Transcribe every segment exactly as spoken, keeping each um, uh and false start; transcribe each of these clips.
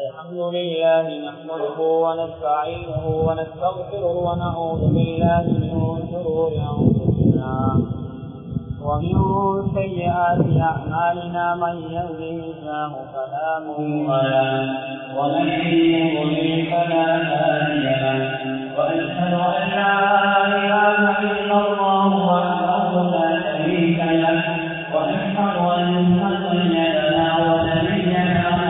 الحمد لله نحمده ونستعينه ونستغفره ونعوذ بالله من شرور أنفسنا ومن سيئات أعمالنا من يهده الله فلا مضل له ومن يضلل فلا هادي له وأشهد أن لا إله إلا الله وحده لا شريك له وأشهد أن سيدنا ونبينا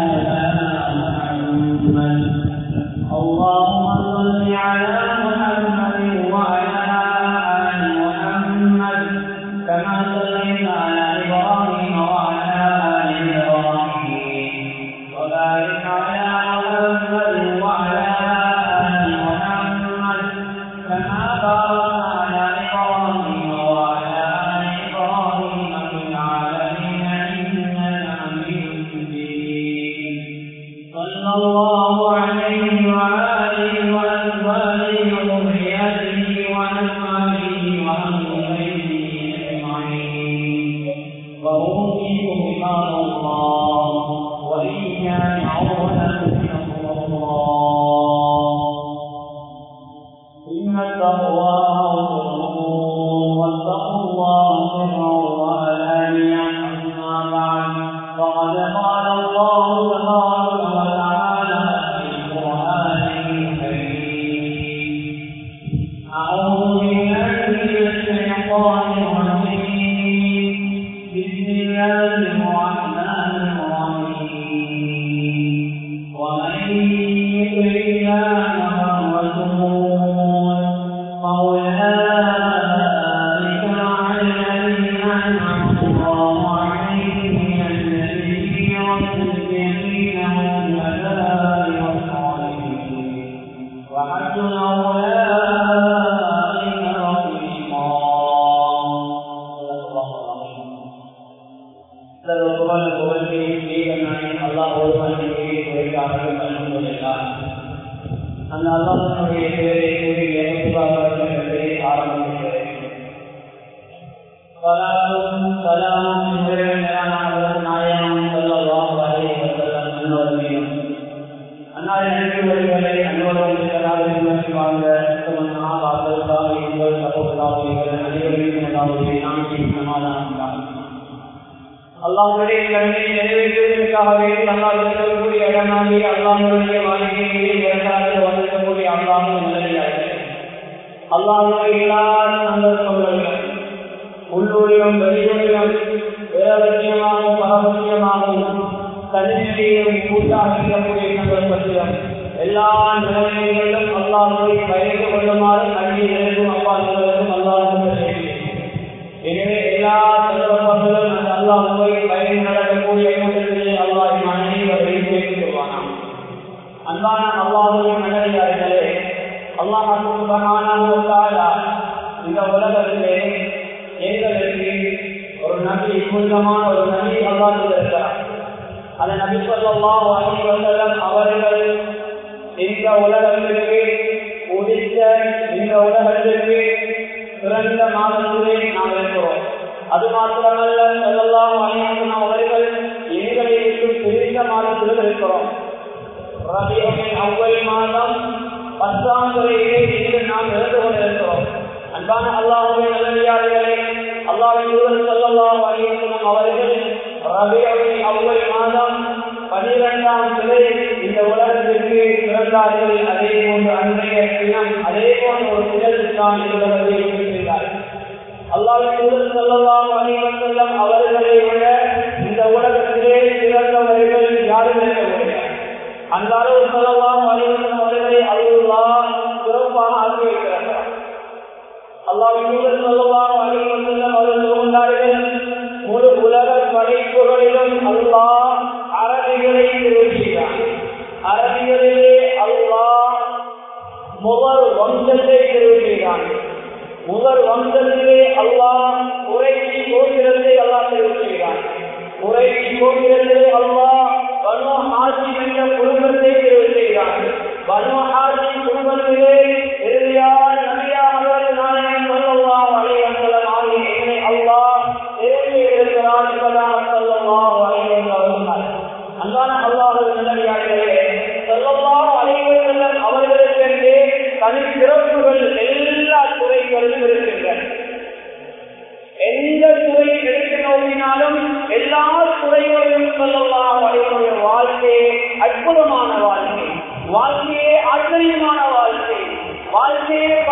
اللهم صل على محمد وعلى آل محمد كما صليت على إبراهيم وعلى آل إبراهيم وبارك على محمد وعلى آل محمد كما باركت على إبراهيم وعلى آل إبراهيم في العالمين إنك حميد مجيد صلى الله عليه وآله وأزواجه وذرياته وأزواجه وأهل بيته أجمعين وأوصيكم بتقوى الله وإياي أولا بتقوى الله إن التقوى واتقوا الله سرا وعلانية أما بعد فقد قال الله تبارك وتعالى في القرآن الكريم أعوذ بالله من الشيطان الرجيم بسم الله الرحمن الرحيم ومن يطع الله والرسول فأولئك مع الذين أنعم الله عليهم من النبيين والصديقين والشهداء والصالحين وحسن أولئك رفيقا. सर्वोपरि भगवती श्री कन्याई अल्लाह भगवान की कोई कारण अल्हम्दुलिल्लाह अन्ना अल्लाह ने तेरे पूरी यहोवा करने के आरंभ करे सलाम सलाम मेरे मेरा नाम हज़रत नायम सल्लल्लाहु अलैहि वसल्लम अन्नवरियम अन्ना नबी वलिगले अन्नवरम सलाम में वांग तमन्ना बादल का इबल सपोतावे अलीवरी मदावे नाम की समाधान का அல்லாஹ்வுடைய கருணை நிறைவேற்றுவதற்காகவே அல்லாஹ் இருக்கக்கூடிய இடமாகி அல்லாஹ்வுடைய வாழ்க்கையை இரண்டாவது வந்திருக்கக்கூடிய அல்லாஹ்வின் நல்லடியார்களே அல்லாஹ்வுடைய எல்லா சந்தர்ப்பங்களிலும் உள்ளூரிலும் வெளியூரிலும் வேறவற்றியமாகவும் பரவற்றியமாகவும் தனிநிலையிலும் கூட்டாக இருக்கக்கூடிய சந்தர்ப்பத்திலும் எல்லா நிலைமைகளிலும் அல்லாஹ்வை பயந்து கொள்ளுமாறு கல்வி இருக்கும் அப்பாங்களுக்கும் அல்லாஹ் எனவே எல்லா சந்தர்ப்பங்களும் அந்த அல்லாஹ்வை பயந்து நடக்கக்கூடிய கூட்டத்திலே அல்லாஹ் அனைவரையும் சேர்த்து கொள்வானாம். அன்பான அல்லாஹ்வின் நல்லடியார்களே அல்லாஹ் சுப்ஹானஹு வ தஆலா இந்த உலகத்திலே எங்களுக்கு ஒரு நபி புனிதமான ஒரு நபி அல்லாஹ் இருக்கிறார். அந்த நபி ஸல்லல்லாஹு அலைஹி வஸல்லம் அவர்கள் இந்த உலகத்திற்கு உதித்த இந்த உலகத்திற்கு பிறந்த மாதத்திலே நாம் இருக்கிறோம். அது மாத்திரமல்ல ஸல்லல்லாஹு அலைஹி வஸல்லம் அவர்கள் எங்களை விட்டு பிரிந்த மாதத்தில் இருக்கிறோம். ரபியுல் அவ்வல் மாதம் பத்தாம் துறையிலே இன்று நாம் இருந்து கொண்டிருக்கிறோம். அன்பான அல்லாஹ்வுடைய நல்லடியார்களே அல்லாஹ்வின் தூதர் ஸல்லல்லாஹு அலைஹி வஸல்லம் அவர்கள் ரபியுல் அவ்வல் மாதம் பன்னிரண்டாம் துறை இந்த உலகத்திற்கு பிறந்தார்கள். அதே போன்று அன்றைய தினம் அதே போன்ற ஒரு தினத்தான் இந்த உலகத்தை இருக்கிறார்கள். அல்லாஹ்வின் தூதர் ஸல்லல்லாஹு அலைஹி வஸல்லம் அவர்களை விட இந்த உலகத்திலே சிறந்தவர்கள் யாரும் இருக்கவில்லை. அந்த அளவு ஸல்லல்லாஹு அலைஹி வஸல்லம் அவர்களை அல்லாஹ் சிறப்பாக ஆக்கி வைக்கிறார். அல்லாஹ்வின் தூதர் ஸல்லல்லாஹு அலைஹி வஸல்லம் அவர்கள் சொல்கிறார்கள், முழு உலக படைப்புகளிலும் அல்லாஹ் அரபிகளை தெரிவிக்கிறார். அரபிகளிலே அல்லாஹ் முதல் வம்சத்தை தெரிவிக்கிறான். முதல் வம்சத்திலே அல்லாஹ் குறைஷி கோத்திரத்தை அல்லாஹ் தெரிவிக்கிறான். குறைஷி கோத்திரத்திலே அல்லாஹ் பனு ஹாஷிம் என்ற குடும்பத்தை தெரிவிக்கிறான். பனு ஹாஷிம் குடும்பத்திலே இறுதியான நபியாக நாயகம் ஸல்லல்லாஹு அலைஹி வஸல்லம் ஆகிய அல்லாஹ் தெரிவிக்கிறான் என்பதாக ஸல்லல்லாஹு அலைஹி வஸல்லம் அன்பான அல்லாஹ்வின் நல்லடியார்களே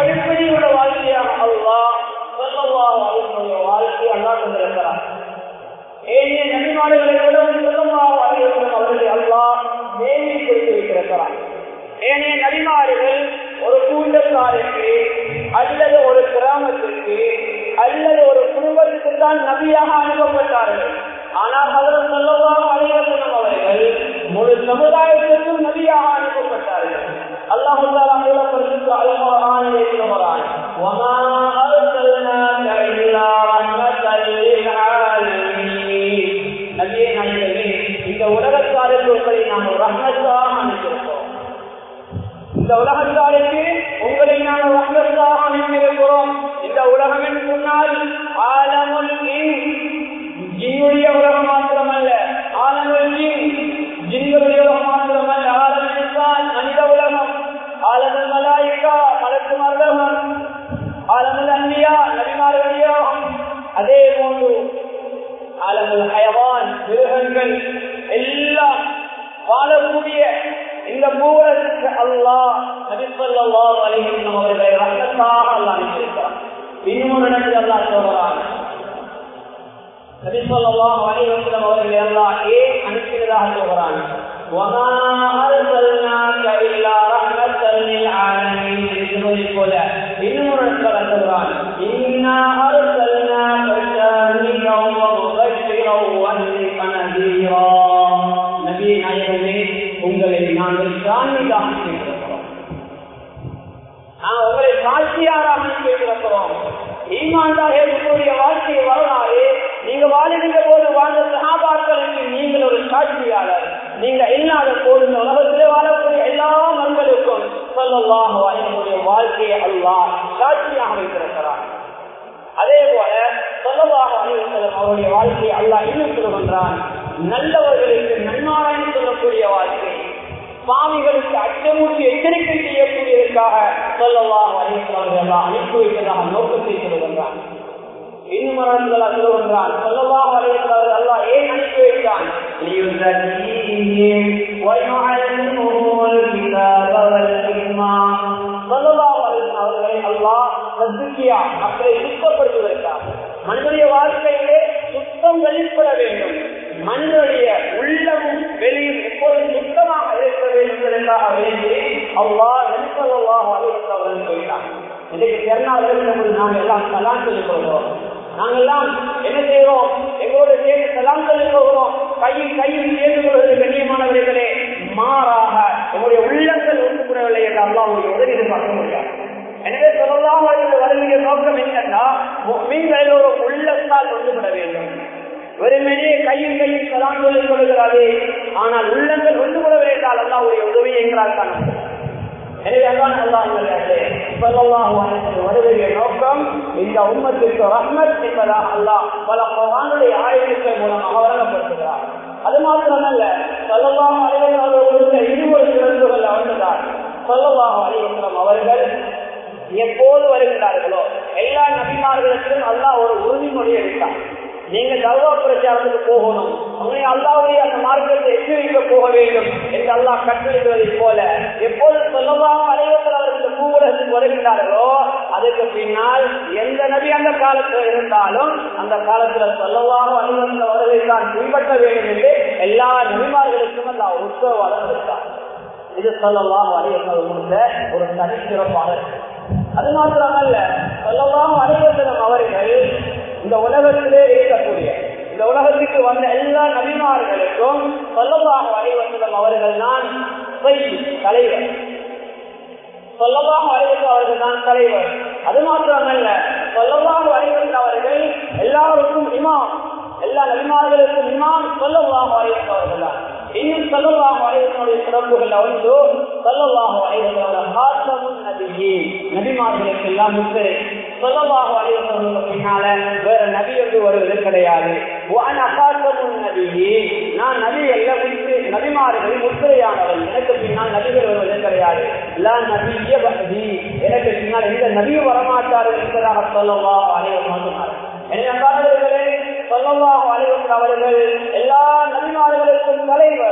படிப்படியுள்ள வாழ்க்கையாக அல்லாஹ் ஸல்லல்லாஹு அலைஹி வஸல்லம் வாழ்க்கையை அல்லாஹ் தந்திருக்கிறார். ஏனைய நபிமார்களை விட ஸல்லல்லாஹு அலைஹி வஸல்லம் அவர்களை அல்லாஹ் மேலே கொடுத்து வைத்திருக்கிறார். ஏனைய நபிமார்கள் ஒரு கூட்டத்தாருக்கு அல்லது ஒரு கிராமத்திற்கு அல்லது ஒரு குடும்பத்துக்கு தான் நபியாக அனுப்பப்பட்டார்கள். ஆனால் ஹஜ்ரத் ஸல்லல்லாஹு அலைஹி வஸல்லம் அவர்கள் முழு சமுதாயத்திற்கும் நபியாக அனுப்பப்பட்டார்கள். அல்லாஹ் தஆலா பரிசுத்த அல் குர்ஆனிலே சொல்கிறான், வமா அர்ஸல்னாக இல்லா ரஹ்மத்தல் லில் ஆலமீன். நபியே நாயகமே, இந்த உலகத்தாருக்கு நாம் ரஹ்மத்தாக அனுப்பியிருக்கிறோம். இந்த உலகத்தாருக்கு உங்களை நாம் ரஹ்மத்தாக அனுப்பியிருக்கிறோம். இந்த உலகம் என்று சொன்னால் ஆலமுல் ஜின்னுடைய உலகம் மாத்திரமல்ல, ஆலமுல் ஜின் ஜின்களுடைய உலகம் மாத்திரமல்ல, ஆலம் இன்சான் மனித உலகம், ஆலமுல் மலாயிகா மலக்குமார்கள், ஆலமுல் அன்பியா நபிமார்களுடைய உலகம், அதே போன்று ஆலமுல் ஹயவான் மிருகங்கள் எல்லாம் வாழக்கூடிய இந்த பூவுலகத்துக்கு அல்லாஹ் நபி ஸல்லல்லாஹு அலைஹி வஸல்லம் அவர்களை ரஹ்மத்தாக அல்லாஹ் அனுப்பியிருக்கிறார். இன்னும் நடந்து அல்லாஹ் சொல்கிறான், நபி ஸல்லல்லாஹு அலைஹி வஸல்லம் அவர்களை அல்லாஹ் ஏன் அனுப்பியதாக சொல்கிறான், வமா அர்ஸல்னாக இல்லா ரஹ்மத்தல் லில் ஆலமீன் என்பதை போல இன்னும் சொல்கிறான், இன்னா அர்ஸல்னாக ஷாஹிதன் வ முபஷ்ஷிரன் வ நதீரா. நபியே நாயகமே, உங்களை நாங்கள் சாட்சியாக அனுப்பியிருக்கிறோம். நாங்கள் உங்களை சாட்சியாக அனுப்பியிருக்கிறோம். ஈமான்தாக இருக்கக்கூடிய வாழ்க்கையை வரலாறு நீங்க வாழ்கின்ற போது வாழ்ந்த சஹாபாக்களுக்கு நீங்கள் ஒரு சாட்சியாளர். நீங்க இல்லாத போது இந்த உலகத்திலே வாழக்கூடிய எல்லா மக்களுக்கும் ஸல்லல்லாஹு அலைஹி வஸல்லம் வாழ்க்கையை அல்லாஹ் சாட்சியாக வைத்திருக்கிறார். அதே போல ஸல்லல்லாஹு அலைஹி வஸல்லம் அவருடைய வாழ்க்கையை அல்லாஹ் இன்னும் சொல்கின்றான், நல்லவர்களுக்கு நன்மாராயம் சொல்லக்கூடிய வாழ்க்கை, பாவிகளுக்கு அச்சமூட்டி எச்சரிக்கை செய்யக்கூடியதற்காக ஸல்லல்லாஹு அலைஹி வஸல்லம் அல்லாஹ் அனுப்பி வைத்ததாக நோக்கத்தை சொல்கின்றான். இன்னும் அல்லாஹ் சொல்கின்றான், ஸல்லல்லாஹு அலைஹி வஸல்லம் அல்லாஹ் ஏன் அனுப்பி வைத்தான், லியுஸக்கீஹிம் வ யுஅல்லிமுஹுல் கிதாப வல் ஹிக்மா. ஸல்லல்லாஹு அலைஹி வஸல்லம் அவர்களை அல்லாஹ் தஸ்கியா மக்களை சுத்தப்படுத்துவதற்காக, மனிதனுடைய வாழ்க்கையிலே சுத்தம் வெளிப்பட வேண்டும், மனிதனுடைய உள்ளமும் வெளியும் எப்போதும் சுத்தமாக இருக்க வேண்டும் என்பதற்காக வேண்டி அல்லாஹ் நபி ஸல்லல்லாஹு அலைஹி வஸல்லம் அவர்கள் சொல்லிட்டாங்க. இன்றைக்கு பெருநாள் இருக்கும்போது நாங்கள் எல்லாம் சலாம் சொல்லிக் கொள்கிறோம். நாங்கள் எல்லாம் என்ன செய்கிறோம், எங்களோட சேர்ந்து சலாம் சொல்லிக் கொள்கிறோம், கையில் கையில் சேர்ந்து கொள்வது கண்ணியமானவர்களே. மாறாக எங்களுடைய உள்ளங்கள் ஒன்றுபடவில்லை என்று அல்லாஹ்வுடைய உதவி எதிர்பார்க்க முடியாது. எனவே ஸல்லல்லாஹு அலைஹி வஸல்லம் வருகிற நோக்கம் என்னன்னா, முஃமின்கள் எல்லோரும் உள்ளத்தால் ஒன்றுபட வேண்டும். வெறுமனே கையில் கையில் சலாம் சொல்லிக் கொள்கிறாரே, ஆனால் உள்ளங்கள் ஒன்றுபடவில்லை என்றால் அல்லாஹ்வுடைய உதவி எங்களால் காண முடியும். எனவே அல்லாஹ் ஸல்லல்லாஹு அலைஹி வஸல்லம் வருகிற நோக்கம் இந்த உம்மத்திற்கு ரஹ்மத் என்பதாக அல்லாஹ் பல குர்ஆனுடைய ஆயத்துக்கள் மூலமாக வழங்கப்படுகிறார். அது மாத்திரமல்ல, ஸல்லல்லாஹு அலைஹி வஸல்லம் அவர்களுடைய இருவர் சிறப்புகள் அவர்கள்தான். ஸல்லல்லாஹு அலைஹி வஸல்லம் அவர்கள் எப்போது வருகிறார்களோ எல்லா நபிமார்களுக்கும் அல்லாஹ் ஒரு உறுதிமொழி எடுத்தார். நீங்க தர்வா பிரச்சாரத்துக்கு போகணும், உங்களை அல்லாஹ்வுடைய அந்த மார்க்கத்தை எச்சரிக்க போக வேண்டும் என்று அல்லாஹ் கட்டளையிடுவதை போல எப்போது ஸல்லல்லாஹு அலைஹி வஸல்லம் அவர்கள் பூவுலகத்துக்கு வருகின்றார்களோ அதுக்கு பின்னால் எந்த நபி அந்த காலத்தில் இருந்தாலும் அந்த காலத்துல ஸல்லல்லாஹு அலைஹி வஸல்லம் அவர்களை தான் பின்பற்ற வேண்டும் என்று எல்லா நபிமார்களுக்கும் அல்லாஹ் உத்தரவாதம் கொடுத்தார். இது ஸல்லல்லாஹு அலைஹி வஸல்லம் கொடுத்த ஒரு தனிச்சிறப்பாளர். அது மாத்திரமல்ல, ஸல்லல்லாஹு அலைஹி வஸல்லம் அவர்கள் இந்த உலகத்திலே இருக்கக்கூடிய இந்த உலகத்துக்கு வந்த எல்லா நபிமார்களுக்கும் ஸல்லல்லாஹு அலைஹி வஸல்லம் அவர்கள் தான் தலைவர். ஸல்லல்லாஹு அலைஹி வஸல்லம் அவர்கள் தான் தலைவர். அது மாத்திரமல்ல, ஸல்லல்லாஹு அலைஹி வஸல்லம் அவர்கள் எல்லாருக்கும் இமாம், எல்லா நபிமார்களுக்கும் இமாம் ஸல்லல்லாஹு அலைஹி வஸல்லம் அவர்கள் தான். இன்னும் ஸல்லல்லாஹு அலைஹி வஸல்லம் சிறப்புகள் ஒன்று, ஸல்லல்லாஹு அலைஹி வஸல்லம் ஹாத்தமுன் நபியீன், நபிமார்களுக்கு எல்லாம் முத்திரை. ஸல்லல்லாஹு அலைஹி வஸல்லம் பின்னால வேற நபி என்று வருவது கிடையாது. வஅனா ஹாத்தமுன் நபியீன், நான் நபி அல்ல, நபிமார்கள் முத்திரையானவன், எனக்கு பின்னால் நபிகள் வருவது கிடையாது. லா நபிய்ய பஅதி, எனக்கு பின்னால் எந்த நபியும் வரமாட்டார்கள் என்பதாக ஸல்லல்லாஹு அலைஹி வஸல்லம் சொன்னார். எனவே அன்பானவர்களே, ஸல்லல்லாஹு அலைஹி வஸல்லம் அவர்கள் எல்லா நபிமார்களுக்கும் தலைவர்,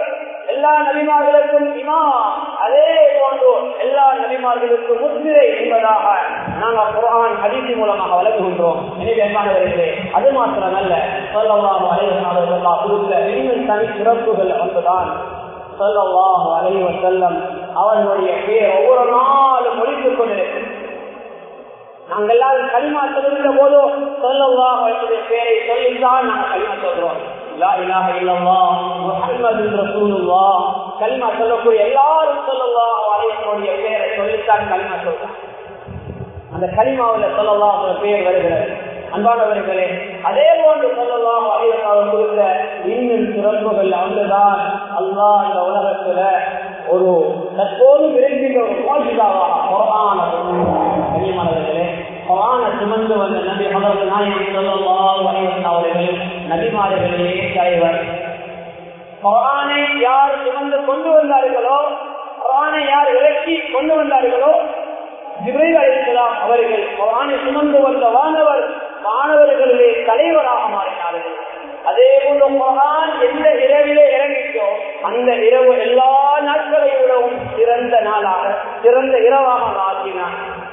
எல்லா நபிமார்களுக்கும் இமாம், அதே போன்று எல்லா நபிமார்களுக்கும் முத்திரை என்பதாக நாங்கள் குர்ஆன் ஹதீஸ் மூலமாக வழங்குகின்றோம். எனவே அன்பானவர்களே, அது மாத்திரமல்ல, ஸல்லல்லாஹு அலைஹி வஸல்லம் கொடுத்த இன்னும் தனி சிறப்புகள் ஒன்றுதான் ஸல்லல்லாஹு அலைஹி வஸல்லம் அவர்களுடைய பேர் ஒவ்வொரு நாளும் ஒலித்துக் கொண்டிருக்கிறது. நாங்கள் எல்லாரும் கலிமா சொல்லுகின்ற போதோ ஸல்லல்லாஹு அலைஹி பேரை சொல்லித்தான் நாங்கள் கலிமா சொல்றோம். லா இலாஹ இல்லல்லாஹ் முஹம்மதுர் ரசூலுல்லாஹ் கலிமா சொல்லக்கூடிய எல்லாரும் ஸல்லல்லாஹு அலைஹி வஸல்லம் பேரை சொல்லித்தான் கலிமா சொல்றாங்க. அந்த கலிமாவுல ஸல்லல்லாஹு பேர் வருகிறது. அன்பானவர்களே, அதே போன்று ஸல்லல்லாஹு அலைஹி வஸல்லம் கொடுத்த இன்னும் சிறப்புகள் ஒன்றுதான் அல்லாஹ் இந்த உலகத்துல ஒரு தற்போது விரும்புகின்ற ஒரு மோஜிதாவாக குர்ஆனை கலிமானவர்களே குர்ஆனை சுமந்து வந்த நபி ஹஜ்ரத் நாயகம் ஸல்லல்லாஹு அலைஹி வஸல்லம் அவர்கள் நபிமார்களே தலைவர். குர்ஆனை யார் சுமந்து கொண்டு வந்தார்களோ, குர்ஆனை யார் விளக்கி கொண்டு வந்தார்களோ, ஜிப்ரீல் அலைஹிஸ்ஸலாம் அவர்கள் குர்ஆனை சுமந்து வந்த வானவர் மாணவர்களிலே தலைவராக மாறினார்கள். அதே போன்று குர்ஆன் எந்த இரவிலே இறங்கிட்டோ அந்த இரவு எல்லா நாட்களை விடவும் சிறந்த நாளாக சிறந்த இரவாக மாற்றினார்.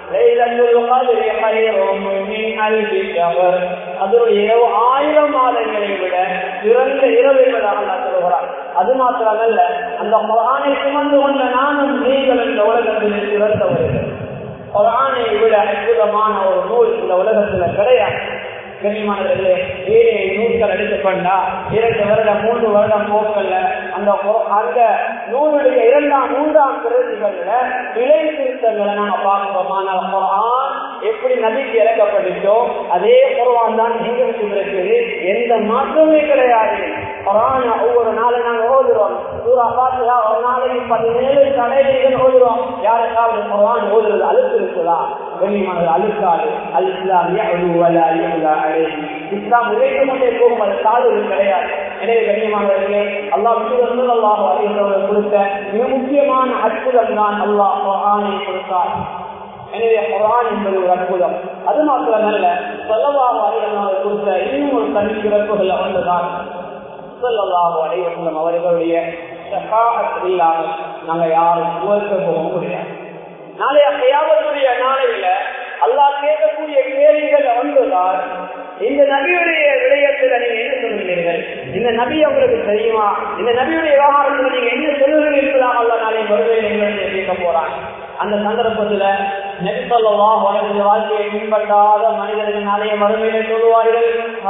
அதனுடைய இரவு ஆயிரம் மாதங்களை விட சிறந்த இரவு என்பதாக சொல்கிறார். அது மாத்திரமல்ல, அந்த குர்ஆனை சுமந்து கொண்ட நானும் நீங்கள் இந்த உலகத்தில் சிறந்தவர்கள். குர்ஆனை விட அற்புதமான ஒரு நூல் இந்த உலகத்துல கிடையாது. கண்ணியமானவர்களே, ஏழை நூல்கள் எடுத்துக்கொண்டா இரண்டு வருடம் மூன்று வருடம் போக்கல்ல அந்த அந்த நூலுடைய இரண்டாம் மூன்றாம் பிரதிகள்ல விலை திருத்தங்களை நாங்க பார்க்கிறோம். ஆனால் குர்ஆன் எப்படி நபிக்கு இறக்கப்பட்டுச்சோ அதே குர்ஆன் தான் எங்களுக்கு இருக்குது. எந்த மாற்றமே கிடையாது. குர்ஆனை ஒவ்வொரு நாளும் நாங்க ஓதுறோம். சூரா ஃபாத்திஹா ஒரு நாளைக்கு பதினேழு தடவைகள் ஓதுறோம். யாருக்காவது குர்ஆன் ஓதுறது அழுத்து இருக்குதா? கண்ணியமானது அழுக்காது. அல் இஸ்லாம் யஅலு வலா யுலா அலைஹி. இஸ்லாம் உழைத்து கொண்டே போகும், அது சாதுவது கிடையாது. எனவே கண்ணியமானவர்களே, அல்லாஹ் ஸல்லல்லாஹு அலைஹி வஸல்லம் கொடுத்த மிக முக்கியமான அற்புதம் தான் அல்லாஹ் குர்ஆனை கொடுத்தார். எனவே குர்ஆன் என்பது ஒரு அற்புதம். அது மாத்திரமல்ல, ஸல்லல்லாஹு அலைஹி வஸல்லம் கொடுத்த இன்னும் ஒரு தனி சிறப்புகள் ஒன்றுதான் ஸல்லல்லாஹு அலைஹி வஸல்லம் அவர்களுடைய ஷஃபாஅத் இல்லாமல் நாங்க யாரும் சுவர்க்க போக முடியாது. நாளைய கியாமத்துடைய நாளையில அல்லாஹ் கேட்கக்கூடிய கேள்விகள் ஒன்றுதான், இந்த நபியுடைய விடயத்தில் நீங்க என்ன சொல்லுகிறீர்கள்? இந்த நபி உங்களுக்கு தெரியுமா? இந்த நபியுடைய விவகாரத்தில் நீங்க என்ன சொல்லுகிறீர்கள் என்பதாக அல்லாஹ் நாளைய வருகையில் எங்களை கேட்க போறான். அந்த சந்தர்ப்பத்துல நபி ஸல்லல்லாஹு அலைஹி வஸல்லம் வாழ்க்கையை பின்பற்றாத மனிதர்கள் நாளைய மறுமையிலே சொல்லுவார்கள்,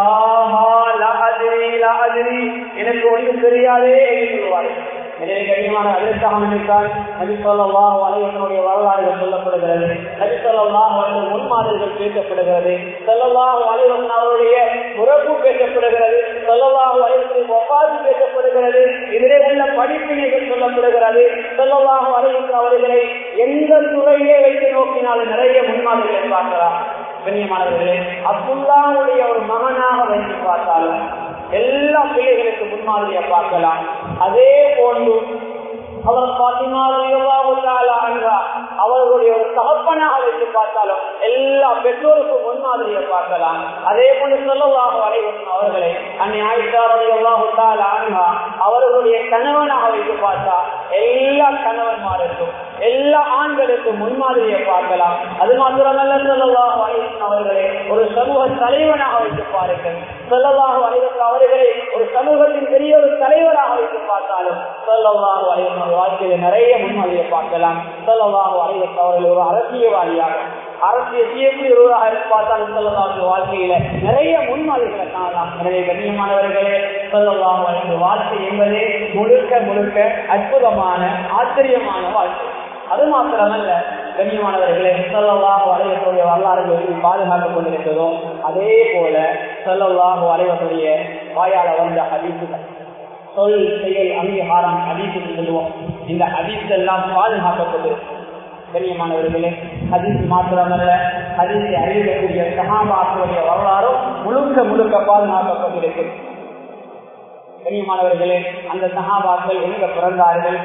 எனக்கு ஒன்றும் தெரியாதே என்று சொல்லுவார்கள். எனவே கடினமான அதற்காக நினைத்தால் நபி ஸல்லல்லாஹு அலைஹி வஸல்லம் வரலாறுகள் சொல்லப்படுகிறது. நபி ஸல்லல்லாஹு அலைஹி வஸல்லம் முன்மாதிரிகள் பேசப்படுகிறது. ஸல்லல்லாஹு அலைஹி வஸல்லம் அவருடைய உறவு பேசப்படுகிறது. ஸல்லல்லாஹு அலைஹி வஸல்லம் வஃபாத் பேசப்படுகிறது. இதிலே உள்ள படிப்பினைகள் சொல்லப்படுகிறது. ஸல்லல்லாஹு அலைஹி வஸல்லம் அவர்களை எந்த துறையிலே வைத்து நோக்கினாலும் நிறைய முன்மாதிரிகளை பார்க்கலாம். கண்ணியமானவர்களே, அப்துல்லாஹ்வுடைய ஒரு மகனாக வைத்து பார்த்தாலும் எல்லா பிள்ளைகளுக்கு முன்மாதிரியை பார்க்கலாம். அதே போன்று அவர் பாத்திமா ரலியல்லாஹு தஆலா அன்ஹா அவர்களுடைய ஒரு தகப்பனாக வைத்து பார்த்தாலும் எல்லா பெற்றோருக்கும் முன்மாதிரியை பார்க்கலாம். அதே போன்று ஸல்லல்லாஹு அலைஹி வஸல்லம் அவர்களை அன்னை ஆயிஷா ரலியல்லாஹு தஆலா அன்ஹா அவர்களுடைய கணவனாக வைத்து பார்த்தா எல்லா கணவன்மாருக்கும் எல்லா ஆண்களுக்கும் முன்மாதிரியை பார்க்கலாம். அது மாத்திரமல்ல, ஸல்லல்லாஹு அலைஹி வஸல்லம் அவர்களை ஒரு சமூக தலைவனாக வைத்து பாருங்கள். ஸல்லல்லாஹு அலைஹி வஸல்லம் அவர்களை ஒரு சமூகத்தின் பெரிய ஒரு தலைவராக வைத்து பார்த்தாலும் ஸல்லல்லாஹு அலைஹி வஸல்லம் வாழ்க்கையில நிறைய முன்மாதிரியை பார்க்கலாம். ஸல்லல்லாஹு அலைஹி வஸல்லம் அவர்கள் ஒரு அரசியல்வாதியாக அரசியல் செய்யக்கூடியவராக பார்த்தாலும் ஸல்லல்லாஹு வாழ்க்கையில நிறைய முன்மாதிரிகளை காணலாம். எனவே கண்ணியமானவர்களே, ஸல்லல்லாஹு அலைஹி வஸல்லம் வாழ்க்கை என்பதே முழுக்க முழுக்க அற்புதமான ஆச்சரியமான வாழ்க்கை. அது மாத்திரமல்ல கண்ணியமானவர்களே, ஸல்லல்லாஹு அலைஹி வஸல்லம் வரலாறுகளை பாதுகாத்துக் கொண்டிருக்கிறதோ அதே போல ஸல்லல்லாஹு அலைஹி வஸல்லம் வாயால வந்த ஹதீஸுகள், சொல் செயல் அங்கீகாரம் ஹதீஸ் சொல்லுவோம். இந்த ஹதீஸ் எல்லாம் பாதுகாக்கப்பட்டிருக்கு. கண்ணியமானவர்களே, ஹதீஸ் மாத்திரமல்ல, ஹதீஸை அறிவிக்கக்கூடிய சஹாபாக்களுடைய வரலாறும் முழுக்க முழுக்க பாதுகாக்கப்பட்டிருக்கு. கண்ணியமானவர்களே, அந்த சஹாபாக்கள் எங்க பிறந்தார்கள்,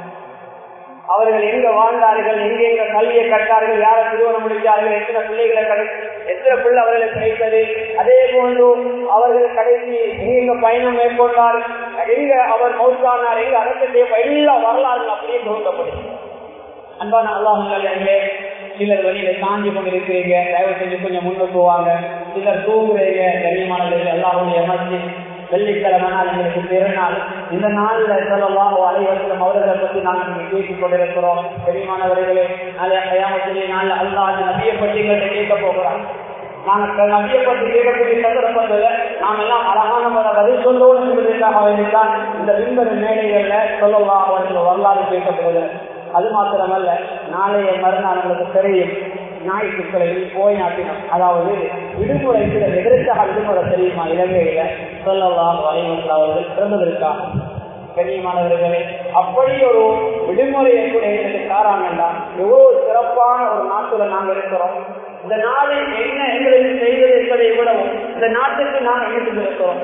அவர்கள் எங்க வாழ்ந்தார்கள், எங்க எங்க கல்வியை கட்டார்கள், யாரை திருமணம் முடித்தார்கள், எத்தனை பிள்ளைகளை கடை எத்தனை பிள்ளை அவர்களுக்கு கிடைத்தது, அதே போன்று அவர்கள் கடைசி எங்க பயணம் மேற்கொண்டார், எங்க அவர் மௌத்தானார், எங்க அடக்கம் செய்ய எல்லா வரலாறுகள் அப்படியே தொகுக்கப்படும். அன்பான அல்லாஹ்களே, சிலர் வழியில சாஞ்சி கொண்டு இருக்கிறீங்க, தயவு செஞ்சு கொஞ்சம் முன்னுக்கு போவாங்க. சிலர் தூங்குறீங்க, கண்ணியமானவர்கள் அல்லாஹ்வுடைய மஸ்ஜித் வெள்ளிக்கிழமை நாள் எங்களுக்கு பெருநாள். இந்த நாள்ல ஸல்லல்லாஹு அலைஹி வஸல்லம் அவர்களை பற்றி நாங்கள் பேசிக் கொண்டிருக்கிறோம். கண்ணியமானவர்களே, நாளைய கியாமத்திலே நாள் அல்லாஹ் நபியை பற்றி எங்கள்கிட்ட கேட்க போகிறான். நாங்கள் நபியை பற்றி கேட்கக்கூடிய சந்தர்ப்பத்தில் நாம் எல்லாம் அழகான பல பதில் சொல்லோடு என்பதற்காக வேண்டித்தான் இந்த விண்வெளி மேடைகள்ல ஸல்லல்லாஹு அலைஹி வஸல்லம் வரலாறு கேட்கப்படுகிறது. அது மாத்திரமல்ல, நாளைய மறுநாள் உங்களுக்கு தெரியும், ஞாயிற்றுக்கிழமையில் போய் நாட்டினம், அதாவது விடுமுறை எதிர்த்தாக விடுமுறை தெரியுமா? இலங்கையில ஸல்லல்லாஹு அலைஹி வஸல்லம் அவர்கள் பிறந்ததற்காக. கண்ணியமானவர்களே, அப்படி ஒரு விடுமுறையை கூட எங்களுக்கு தாராங்கண்டா எவ்வளவு சிறப்பான ஒரு நாட்டுல நாங்கள் இருக்கிறோம். இந்த நாளில் என்ன எங்களுக்கு செய்வது என்பதை விடவும் இந்த நாட்டுக்கு நாங்கள் என்ன செஞ்சிருக்கிறோம்,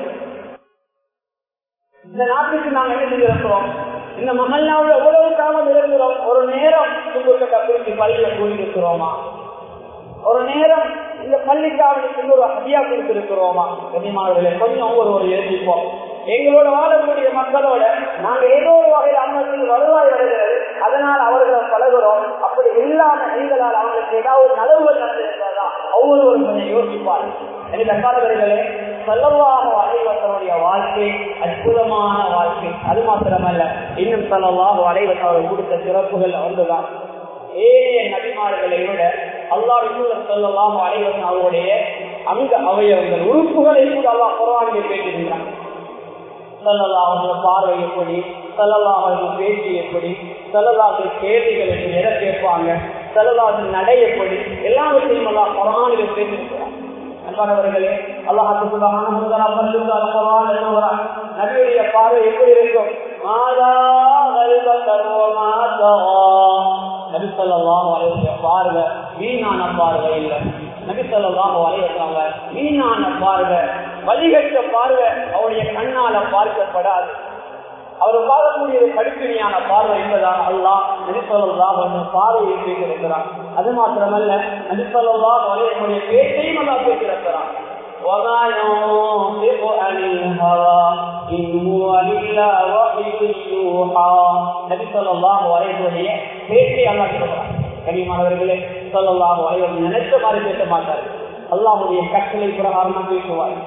இந்த நாட்டுக்கு நாங்கள் என்ன செஞ்சிருக்கிறோம், இந்த மகல்லாவில் எவ்வளவு காலம் இருக்கிறோம். ஒரு நேரம் சுங்குட்ட குறித்து பள்ளியை கூறியிருக்கிறோமா? ஒரு நேரம் இந்த பள்ளிக்காவலுக்கு ஒரு ஹதியா கொடுத்திருக்கிறோமா? கண்ணியமானவர்களே, கொஞ்சம் ஒரு ஒரு யோசிப்போம். எங்களோட வாழக்கூடிய மக்களோட நாங்க ஏதோ ஒரு வகையில் அவங்களுக்கு வருவாய் வருகிறது, அதனால் அவர்களை பழகிறோம். அப்படி இல்லாம நீங்களால் அவங்களுக்கு ஏதாவது நலவுகள் நடந்திருக்கிறதா? ஒவ்வொருவரும் கொஞ்சம் யோசிப்பார். எனக்கு அக்காதவர்களே, ஸல்லல்லாஹு அலைஹி வஸல்லம் வாழ்க்கை அற்புதமான வாழ்க்கை. அது மாத்திரமல்ல, இன்னும் ஸல்லல்லாஹு அலைஹி வஸல்லம் கொடுத்த சிறப்புகள் அவர்தான். ஏனைய நபிமார்களை விட அல்லாஹ் ஸல்லல்லாஹு அலைஹி வஸல்லம் அவருடைய அங்க அவயவங்கள் உறுப்புகளை கூட அல்லாஹ் குர்ஆனில் பேசியிருக்கிறான். ஸல்லல்லாஹு பார்வை எப்படி, ஸல்லல்லாஹு பேச்சு எப்படி, ஸல்லல்லாஹு கேள்விகள் எப்படி எதை கேட்பாங்க, ஸல்லல்லாஹு நடை எப்படி, எல்லாவற்றையும் அல்லாஹ் குர்ஆனில் பேசியிருக்கிறான். அன்பானவர்களே, அல்லாஹ் சுப்ஹானஹு வ தஆலா பரிசுத்த குர்ஆன் எழுதுகிறான், நபியுடைய பார்வை எப்படி இருக்கும்? மாதா கல்பக வ மா தகா. நபி ஸல்லல்லாஹு அலைஹி வஸல்லம் பார்வை வீணான பார்வை இல்லை. நபி ஸல்லல்லாஹு அலைஹி வஸல்லம் வீணான பார்வை, வழிகட்ட பார்வை அவருடைய கண்ணால பார்க்கப்படாது. அவர் பார்க்கக்கூடியது கடுப்பினியான பார்வை என்பதாக அல்லாஹ் நபி ஸல்லல்லாஹு அலைஹி வஸல்லம் பார்வையை பேசியிருக்கிறார். அது மாத்திரமல்ல, நபி ஸல்லல்லாஹு அலைஹி வஸல்லம் பேச்சையும் அல்லாஹ் பேசியிருக்கிறார். وَمَا يَنطِقُ عَنِ الْهَوَى إِنْ هُوَ إِلَّا وَحْيٌ يُوحَى. நபி ஸல்லல்லாஹு அலைஹி வஸல்லம் பேச்சை அல்லாஹ் சொல்றார். கண்ணியமானவர்களே, ஸல்லல்லாஹு அலைஹி வஸல்லம் நினைச்ச மாதிரி பேச மாட்டார். அல்லாஹ்வுடைய கட்டளை பிரகாரம் பேசுவார்.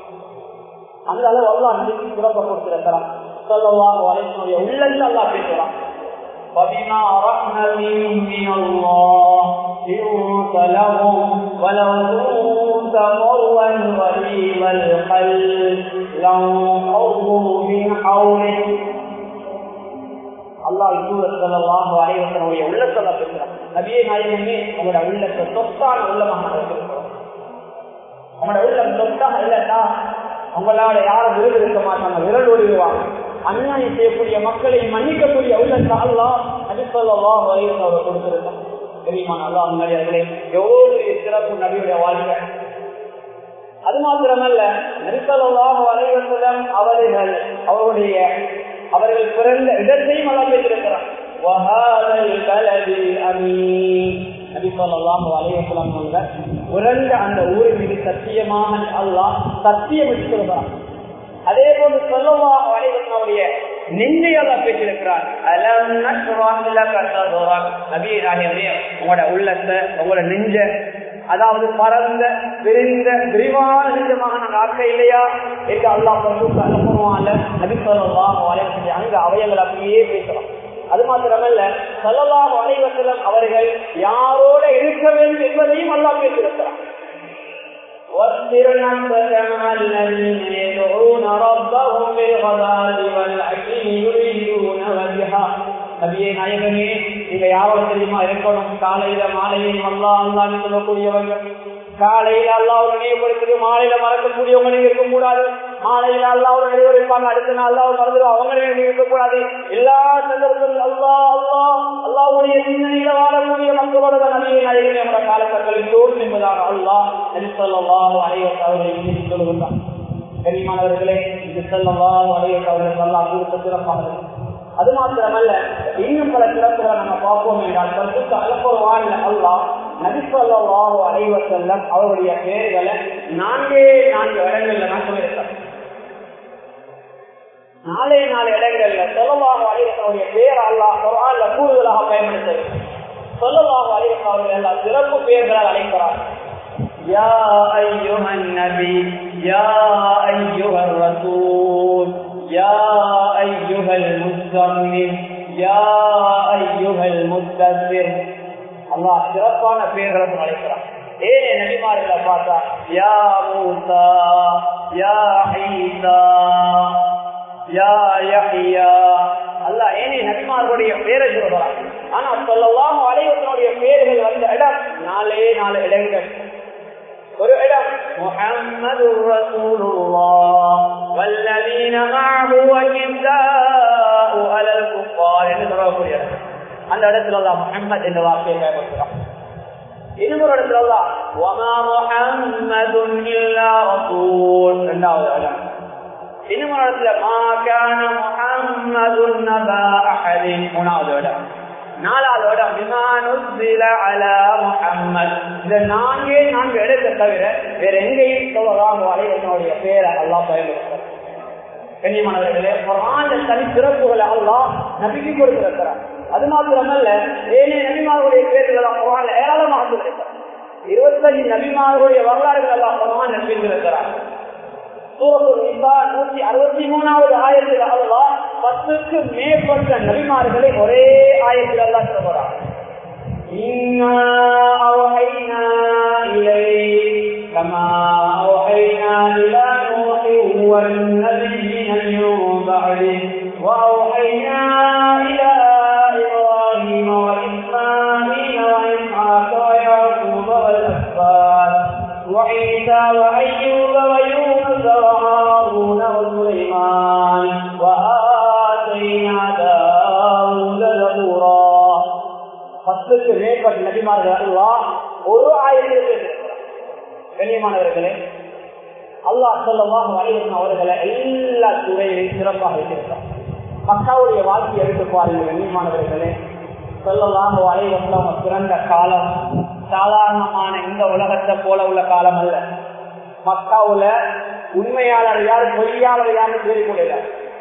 அந்த அளவு அல்லாஹ் நமக்கு சிறப்பு கொடுத்திருக்கிறார். ஸல்லல்லாஹு அலைஹி வஸல்லம் உள்ளத்தில் அல்லாஹ் பேசுறான். وَبِمَا رَحْمَةٍ مِّنَ اللَّهِ لِنْتَ لَهُمْ وَلَوْ كُنْتَ فَظًّا غَلِيظَ الْقَلْبِ لَانفَضُّوا مِنْ حَوْلِكَ. அல்லாஹ் ஸல்லல்லாஹு அலைஹி வஸல்லம் உள்ளத்தில் பேசுறான். நபியே நாயகமே, உங்களோட உள்ளத்தை சொத்தான உள்ளமாக இருக்கிறோம். உங்களோட உள்ளம் சொத்தாக இல்லைன்னா உங்களால யாரும் விருது இருக்க மாட்டாங்க, விரல் ஒழிவாங்க. அநியாயம் செய்யக்கூடிய மக்களை மன்னிக்கக்கூடிய உள்ளத்தை அல்லாஹ் நபி ஸல்லல்லாஹு அலைஹி வஸல்லம் கொடுத்திருக்கான். தெரியுமா? அல்லாஹ் முன்னாடியே எவ்வளவு சிறப்பு நபியுடைய வாழ்க்கை. அது மாத்திரமல்ல, நபி ஸல்லல்லாஹு அலைஹி வஸல்லம் அவர்கள் அவருடைய அவர்கள் பிறந்த இடத்தையும் அல்லாஹ் பேசியிருக்கிறார். வஹாதல் பலதில் அமீன். நபி ஸல்லல்லாஹு அலைஹி வஸல்லம் பிறந்த அந்த ஊரின் மீது சத்தியமாக அல்லாஹ் சத்தியம் விட்டு சொல்கிறார். அதே போன்று ஸல்லல்லாஹு அலைஹி வஸல்லம் நெஞ்சை அல்லாஹ் பேசியிருக்கிறார். அலம் நஷ்ரஹ் லக சத்ரக். நபியே நாயகமே, உங்களோட உள்ளத்தை, உங்களோட நெஞ்ச, அதாவது பரந்த விரிந்த விரிவான நெஞ்சமாக நாங்கள் ஆக்க இல்லையா என்று அல்லாஹ் சொல்லுவாங்க. நபி ஸல்லல்லாஹு அலைஹி வஸல்லம் அங்க அவயங்கள் அப்படியே பேசலாம். அது மாத்திரமல்ல, ஸல்லல்லாஹு அலைஹி வஸல்லம் அவர்கள் யாரோட இருக்க வேண்டும் என்பதையும் அல்லாஹ் பேசியிருக்கிறார். وَاصْبِرْ نَفْسَكَ مَعَ الَّذِينَ يَدْعُونَ رَبَّهُمْ بِالْغَدَاةِ وَالْعَشِيِّ يُرِيدُونَ وَجْهَهُ. நபியே நாயகமே, நீங்க யாரோட தெரியுமா இருக்கணும்? காலையில மாலையில் அல்லாஹ் அல்லாஹ் சொல்லக்கூடியவங்க. காலையில அல்லாஹ் நினைவுபடுத்துறது, மாலையில மறக்கக்கூடியவங்க இருக்க கூடாது. மாலையில அல்லாஹ் நினைவுரைப்பாங்க, அடுத்த நாள் அல்லாஹ் மறந்துடும், அவங்க இருக்கக்கூடாது. எல்லா சந்தர்ப்பத்தில் அல்லாஹ் அல்லாஹ் அல்லாஹ்வுடைய சிந்தனையில வாழக்கூடிய மக்களோட நபியே நாயகமே நம்முடைய காலகட்டங்களில் தோடும் என்பதாக அல்லாஹ் நபி ஸல்லல்லாஹு அலைஹி வஸல்லம் சொல்லுகிறார். கண்ணியமானவர்களே, இது ஸல்லல்லாஹு அலைஹி வஸல்லம் அல்லாஹ் கொடுத்த சிறப்பானது. அது மாத்திரமல்ல, இன்னும் பல சிறப்புகளை நம்ம பார்ப்போம் என்றால், பரிசுத்த அல் குர்ஆன்ல அல்லாஹ் நபி ஸல்லல்லாஹு அலைஹி வஸல்லம் அவருடைய பெயர்களை நான்கே நான்கு இடங்கள்ல நான் சொல்லியிருக்கிறேன். நாலே நாலு இடங்கள்ல ஸல்லல்லாஹு அலைஹி வஸல்லம் பேர் அல்லாஹ் குர்ஆன்ல கூடுதலாக பயன்படுத்தது. ஸல்லல்லாஹு அலைஹி வஸல்லம் எல்லா சிறப்பு பெயர்களால் அழைக்கிறார். யா அய்யுஹன் நபி, யா அய்யுஹர் ரசூல், யா அய்யுஹல் முஸம்மில், யா அய்யுஹல் முத்தஸிர். அல்லாஹ் சிறப்பான பெயர்களை அழைக்கிறார். ஏனே நபிமார்களை பார்த்தா யா மூசா, யா ஈசா, யா யஹ்யா, அல்லாஹ் ஏனே நபிமார்களுடைய பேரை சொல்றான். ஆனா ஸல்லல்லாஹு அலைஹி வஸல்லம் பெயர்கள் வந்த இடம் நாலே நாலு இடங்கள். ஒரு இடம் முஹம்மதுர் ரசூலுல்லாஹ் வல்லதீன மஅஹு அஷித்தாஉ அலல் குஃபார் என்று சொல்லக்கூடிய அந்த இடத்துல அல்லாஹ் முஹம்மத் என்ற வார்த்தையை பயன்படுத்துறான். இன்னொரு இடத்துல அல்லாஹ் வமா முஹம்மதுன் இல்லா ரசூல் இரண்டாவது இடம். இன்னொரு இடத்துல மா கான முஹம்மதுன் நபா அஹதின் மூணாவது இடம். நாலாவது இடம் பிமா நுஸ்ஸில அலா முஹம்மத். இந்த நான்கே நான்கு இடத்தை தவிர வேற எங்கேயும் ஸல்லல்லாஹு அலைஹி வஸல்லம் பேரை அல்லாஹ் பயன்படுத்துறார். கண்ணியமானவர்களே, குர்ஆன்ல தனி சிறப்புகளை அல்லாஹ் நபிக்கு கொடுத்திருக்கிறார். அது மாத்திரமல்ல, ஏனே நபிமார்களுடைய பேர்கள் குர்ஆன்ல ஏராளமாக சொல்லியிருக்கிறார். இருபத்தஞ்சு நபிமார்களுடைய வரலாறுகள் எல்லாம் குர்ஆன்ல சொல்லியிருக்கிறார். சூரத்துல் நிசா நூற்றி அறுபத்தி மூணாவது ஆயத்தில் அல்லாஹ் பத்துக்கு மேற்பட்ட நபிமார்களை ஒரே ஆயத்தில் அல்லாஹ் சொல்கிறார். இன்னா அவ்ஹைனா இலைக கமா அவ்ஹைனா இலா நூஹின் வன்னபிய்யின மின் பஅதிஹி வஅவ்ஹைனா இலா இப்ராஹீம வஇஸ்மாஈல வஇஸ்ஹாக வயஅூப வல்அஸ்பாத் وعيسى وأيوب ويونس وهارون وسليمان وآتينا داود زبورا. பத்துக்கு மேற்பட்ட நபிமார்கள் அல்லாஹ் ஒரு ஆயத்தில் பேசியிருக்கிறார். கண்ணியமானவர்களே, அல்லாஹ் ஸல்லல்லாஹு அலைஹி வஸல்லம் அவர்களை எல்லா துறையிலும் சிறப்பாக வைத்திருக்கிறார். மக்காவுடைய வாழ்க்கையை எடுத்து பாருங்கள் கண்ணியமானவர்களே. ஸல்லல்லாஹு அலைஹி வஸல்லம் பிறந்த காலம் சாதாரணமான இந்த உலகத்தை போல உள்ள காலம் அல்ல. மக்காவுல உண்மையாளர் யாரு பொய்யாளர் யாருன்னு தெரிவிக்கொள்ள.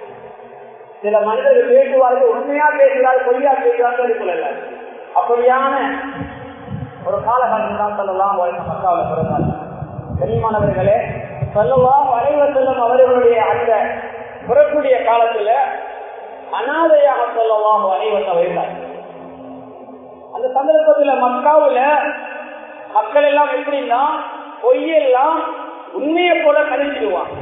சில மனிதர்கள் பேசுவார்கள், உண்மையா பேசுகிறார், பொய்யா பேசுகிறார் தெரிவிக்கொள்ள. அப்படியான ஒரு காலகட்டம் தான் ஸல்லல்லாஹு அலைஹி வஸல்லம் மக்காவுல பிறந்தார். கண்ணியமானவர்களே, ஸல்லல்லாஹு அலைஹி வஸல்லம் அவர்களுடைய அந்த பிறப்புடைய காலத்துல அனாதையாக ஸல்லல்லாஹு அலைஹி வஸல்லம் இருந்தார். அந்த சந்தர்ப்பத்துல மக்காவுல மக்கள் எல்லாம் எப்படின்னா பொய்யெல்லாம் உண்மையை போல கணிச்சிடுவாங்க.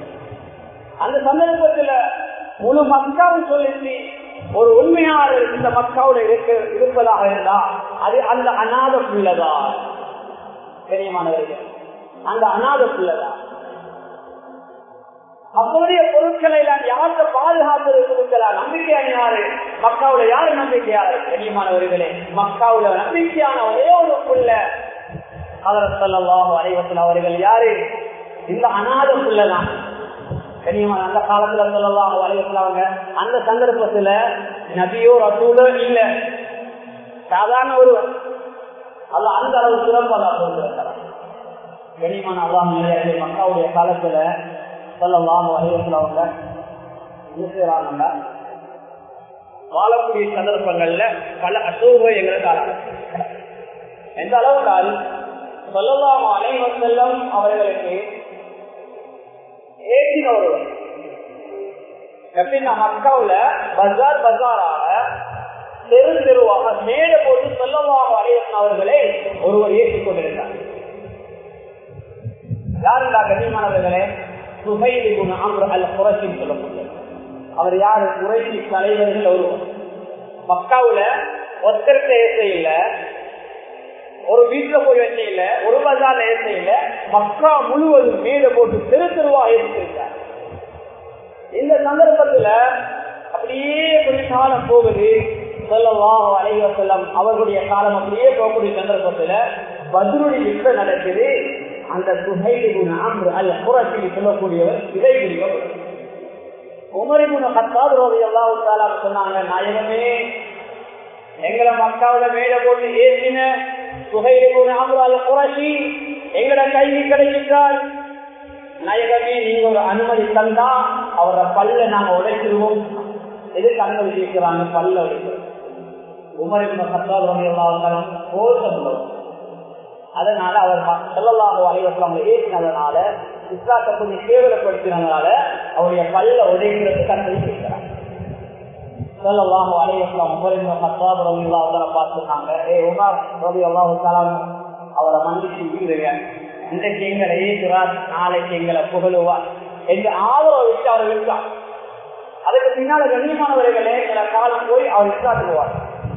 அந்த சந்தர்ப்பத்துல முழு மக்காவும் சொல்லிச்சு ஒரு உண்மையாளர் இந்த மக்காவுல இருக்க இருப்பதாக இருந்தா அது அந்த அநாத பிள்ளைதான். தெரியுமானவர்கள், அந்த அநாத பிள்ளைதான். அவருடைய பொருட்களை எல்லாம் யார்கிட்ட பாதுகாப்பது பொருட்களா? நம்பிக்கையான யாரு? மக்காவுல யாரு நம்பிக்கையாளர்? கண்ணியமானவர்களே, மக்காவுல நம்பிக்கையான ஒரே ஒரு புள்ள ஹஜ்ரத் ஸல்லல்லாஹு அலைஹி வஸல்லம் அவர்கள். யாரு? இந்த அநாத புள்ளதான். கண்ணியமான அந்த காலத்துல ஸல்லல்லாஹு அலைஹி வஸல்லம் அவங்க அந்த சந்தர்ப்பத்துல நபியோ ரசூலோ இல்ல, சாதாரண ஒருவர். அல்ல அந்த அளவு சிறப்பாக சொல்லிருக்கிறார். கண்ணியமான அல்லாஹ் நிலையாளே, மக்காவுடைய காலத்துல ஸல்லல்லாஹு அலைஹி வஸல்லம் அவங்க என்ன செய்யறாங்க? வாழக்கூடிய சந்தர்ப்பங்கள்ல பல அசௌகரியங்களை காலம். எந்த அளவுக்கால் ஸல்லல்லாஹு அலைஹி வஸல்லம் அவர்களுக்கு ஏற்றின ஒருவர் எப்படின்னா மக்காவுல பஜார் பஜாராக தெரு தெருவாக மேட போட்டு ஸல்லல்லாஹு அலைஹி வஸல்லம் அவர்களை ஒருவர் ஏற்றிக் கொண்டிருந்தார். யாருண்டா கண்ணியமானவர்களே? சுஹைல் இப்னு அம்ர் அல்-குரஷி சொல்லக்கூடிய அவர். யாரு? குறைஷி தலைவர்கள் ஒருவர். மக்காவுல ஒத்தரத்தை ஏற்ற இல்ல, ஒரு வீட்டுல போய் வச்ச இல்ல, ஒரு பஜார்ல ஏற்ற இல்ல, மக்கா முழுவதும் மேட போட்டு தெரு தெருவா ஏற்றிருக்கார். இந்த சந்தர்ப்பத்துல அப்படியே கொஞ்ச காலம் போகுது. ஸல்லல்லாஹு அலைஹி வஸல்லம் அவர்களுடைய காலம் அப்படியே போகக்கூடிய சந்தர்ப்பத்துல பத்ருடைய யுத்தம் நடக்குது. அந்த சுஹைல் இப்னு அம்ர் அல்-குரஷி சொல்லக்கூடியவர் இதை பிடிக்கப்படும். உமர் இப்னு கத்தாப் ரலியல்லாஹு தஆலா சொன்னாங்க, நாயகமே, எங்களை மக்காவுல மேல போட்டு ஏற்றின சுஹைல் இப்னு அம்ர் அல்-குரஷி எங்கட கைக்கு கிடைச்சிட்டால் நாயகமே நீங்க ஒரு அனுமதி தந்தா அவரை பல்ல நாங்க உடைச்சிருவோம். எதுக்கு அனுமதி கேட்கிறாங்க? பல்ல உடைக்கிறோம். உமரின் சத்தாலும் கோஷம். அதனால அவர் ஸல்லல்லாஹு அலைஹி வஸல்லம் ஏற்றினதுனால இஸ்லாத்தை கொஞ்சம் கேவலப்படுத்தினதுனால அவருடைய பல்ல உடைக்கிறதுக்கு அனுமதி கேட்கிறாங்க. ஸல்லல்லாஹு அலைஹி வஸல்லம் உமரின் சத்தாப் ரலியல்லாஹு தஆலா பார்த்துட்டாங்க. ஏ உமர் ரலியல்லாஹு தஆலா அவரை மன்னிச்சு விடுங்க. இன்றைக்கு எங்களை ஏற்றுவார், நாளைக்கு எங்களை புகழுவார் என்று ஆதரவு வச்சு அவர் விட்டார். அதுக்கு பின்னால கண்ணியமானவர்களே சில காலம் போய் அவர் இஸ்லாத்துவார்.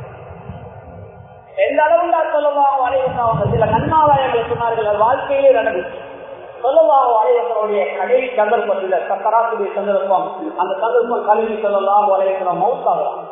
எந்த அளவுண்டா ஸல்லல்லாஹு அலைஹி வஸல்லம் சில நன்மாராயங்களை சொன்னார்கள். வாழ்க்கையிலே நடந்துச்சு. ஸல்லல்லாஹு அலைஹி வஸல்லுடைய கடைசி சந்தர்ப்பத்தில் சக்கராத்துடைய சந்தர்ப்பம், அந்த சந்தர்ப்பம் கல்வி ஸல்லல்லாஹு அலைஹி வஸல்லம் மௌத்தாகிறார்.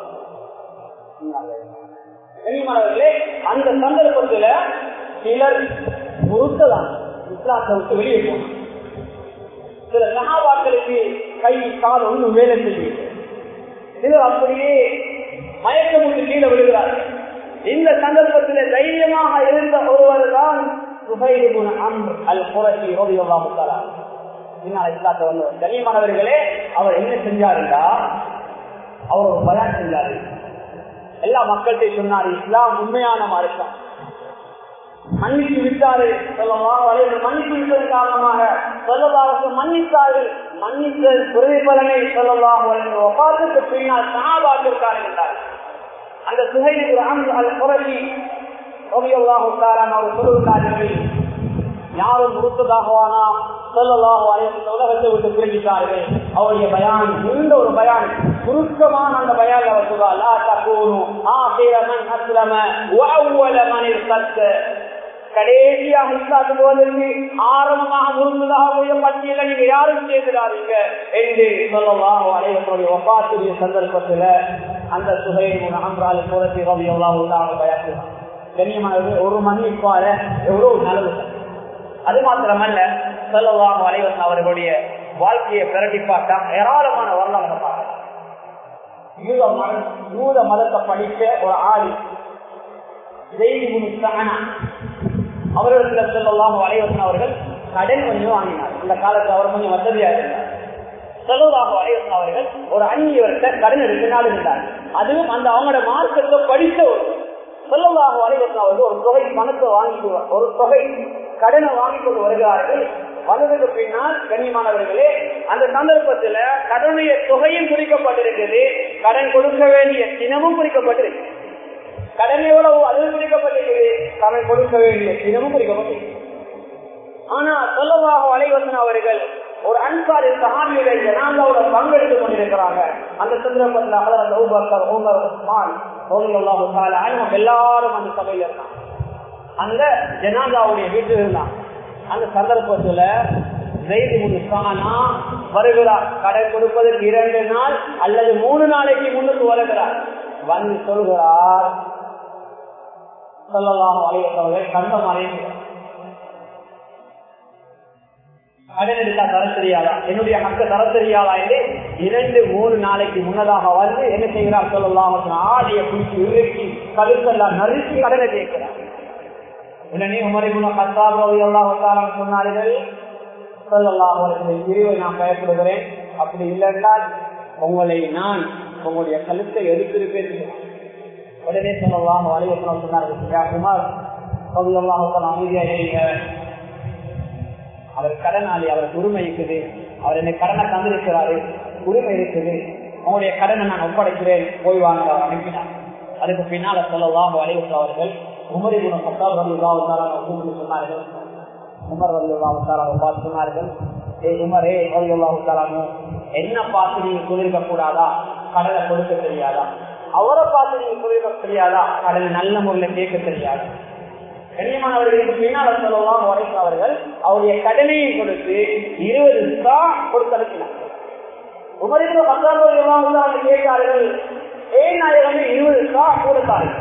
கண்ணியமானவர்களே அந்த சந்தர்ப்பத்தில் சிலர் முறுத்ததான் இஸ்லாத்தை விட்டு வெளியே போனார். சில சஹாபாக்களுக்கு கை கால் ஒன்றும் வேலை செய்யுது. சிலர் அப்படியே மயக்கமுட்டு கீழே விழுகிறார்கள். இந்த சந்தர்ப்பத்தில் தைரியமாக இருந்த ஒருவர் தான் சுஹைல் இப்னு அம்ர் அல் குரஷி ரலியல்லாஹு தஆலா. பின்னால் இஸ்லாத்தை வந்தவர். கண்ணியமானவர்களே அவர் என்ன செஞ்சாருண்டா, அவர் ஒரு பயான் செஞ்சாரு. எல்லா மக்கள்கிட்ட சொன்னார், இஸ்லாம் உண்மையான மார்க்கம். மன்னித்து விட்டாரு மன்னித்து விட்டது காரணமாக ஸல்லல்லாஹு மன்னித்தார்கள். மன்னித்த பிரதிபலனை ஸல்லல்லாஹு வஃபாத்துக்கு பின்னால் சஹாபாக்கள் என்றார். அந்த சுஹைல் இப்னு அம்ர் அல் குரஷி ரலியல்லாஹு தஆலா அவர் சொல்லுகிறார்கள், யாரும் முறுத்ததாகவானா ஸல்லல்லாஹு அலைஹி வஸல்லம் உலகத்தை விட்டு பிரிஞ்சிட்டார்கள். அவருடைய பயான் நீண்ட ஒரு பயான், சுருக்கமான அந்த பயான் அவர் சொல்றார், லா தகூனு ஆகிர மன் அஸ்லம வ அவ்வல மன் இர்தத்த. கடைசியாக இஸ்லாத்துக்கு வந்ததற்கு ஆரம்பமாக முருந்ததாக பட்டியல நீங்க யாரும் சேர்க்கிறாருங்க என்று ஸல்லல்லாஹு அலைஹி வஸல்லம் வஃபாத்துடைய சந்தர்ப்பத்தில் அந்த சுஹைல் இப்னு அம்ர் அல் குரஷி ரலியல்லாஹு தஆலா பயான் கண்ணியமானவர்கள் ஒரு மன்னிப்பார எவ்வளவு நல்லது. அது மாத்திரமல்ல ஸல்லல்லாஹு அலைஹி வஸல்லம் அவர்களுடைய வாழ்க்கையை பிரட்டி பார்த்தா ஏராளமான வரலாறு பார்க்கலாம். யூத மதத்தை படித்த ஒரு ஆளு அவர்களுக்கு ஸல்லல்லாஹு அலைஹி வஸல்லம் அவர்கள் கடன் கொஞ்சம் வாங்கினார். அந்த காலத்தில் அவர் கொஞ்சம் வசதியாக இருந்தார். ஸல்லல்லாஹு அலைஹி வஸல்லம் அவர்கள் ஒரு அந்நியவர்கிட்ட கடன் எடுத்தினால் இருந்தார். அதுவும் அந்த அவங்களோட மார்க்கத்தை படித்த ஒரு ஸல்லல்லாஹு அலைஹி வஸல்லம் அவர்கள் ஒரு தொகை பணத்தை வாங்கி ஒரு தொகை கடனை வாங்கி கொண்டு வருகிறார்கள். வந்ததுக்கு பின்னால் கண்ணியமானவர்களே அந்த சந்தர்ப்பத்தில் கடனுடைய தொகையும் குறிக்கப்பட்டிருக்கிறது, கடன் கொடுக்க வேண்டிய தினமும் குறிக்கப்பட்டிருக்கு. கடன் எவ்வளவு அதுவும் குறிக்கப்பட்டிருக்கிறது, கடன் கொடுக்க வேண்டிய தினமும் குறிக்கப்பட்டிருக்கு. ஆனா ஸல்லல்லாஹு அலைஹி வஸல்லம் அவர்கள் ஒரு அன்சாரி சஹாபியுடைய ஜனாஸாவோட பங்கெடுத்துக் கொண்டிருக்கிறாங்க. அந்த சந்தர்ப்பத்தில் ஹஜ்ரத் அபூபக்கர், உமர், உஸ்மான் ரலியல்லாஹு தஆலா அன்ஹும் எல்லாரும் அந்த சபையில் இருந்தாங்க. அந்த ஜனாஸாவுடைய வீட்டில் இருந்தாங்க. அந்த சந்தர்ப்பத்தில் ஸைத் இப்னு ஸானா வருகிறார். கடன் கொடுப்பதற்கு இரண்டு நாள் அல்லது மூணு நாளைக்கு முன்னுக்கு வருகிறார். வந்து சொல்கிறார், ஸல்லல்லாஹு அலைஹி வஸல்லம் கண்டம் அறைகிறார், கடன் எடுத்தா தர தெரியாதா, என்னுடைய ஹக்க தர தெரியாதா என்று இரண்டு மூணு நாளைக்கு முன்னதாக வந்து என்ன செய்கிறார் ஸல்லல்லாஹு அலைஹி வஸல்லம் ஆடிய குளிச்சு இறுக்கி கழுத்தெல்லாம் நறுக்கி கடனை கேட்கிறார். உடனே உமர் இப்னு கத்தாப் ரலியல்லாஹு தஆலா சொன்னார்கள், ஸல்லல்லாஹு அலைஹி வஸல்லம் பிரிவை நான் பயப்படுகிறேன், அப்படி இல்லை என்றால் உங்களை நான் உங்களுடைய கழுத்தை எடுத்திருப்பேன். உடனே ஸல்லல்லாஹு அலைஹி வஸல்லம் சொன்னார்கள், உமர் ரலியல்லாஹு தஆலா அமைதியாக, அவர் கடனாளி, அவருக்கு உரிமை இருக்குது, அவர் என்னை கடனை தந்திருக்கிறாரு, உரிமை இருக்குது, அவங்களுடைய கடனை நான் ஒப்படைக்கிறேன், போய் வாங்க அனுப்பினார். அதுக்கு பின்னால ஸல்லல்லாஹு அலைஹி வஸல்லம் அவர்கள் உமர் இப்னு கத்தாப் ரலியல்லாஹு தஆலா கூப்பிட்டு சொன்னார்கள். உமர் ரலியல்லாஹு தஆலா பார்த்து சொன்னார்கள், ஏ உமரே ரலியல்லாஹு தஆலா, என்ன பார்த்து நீங்க சொல்லிருக்க கூடாதா, கடனை கொடுக்க தெரியாதா, அவரை பார்த்து நீங்க சொல்லிருக்க தெரியாதா, கடனை நல்ல முறையில் கேட்க தெரியாது. கண்ணியமானவர்களுக்கு பின்னால் ஸல்லல்லாஹு அலைஹி வஸல்லம் அவர்கள் அவருடைய கடனையை கொடுத்து இருபது சா கொடுத்து அனுப்பினார். உமர் இப்னு கத்தாப் ரலியல்லாஹு தஆலா கேட்டார்கள், ஏன் நாயகமே இருபது சா கொடுத்தார்கள்?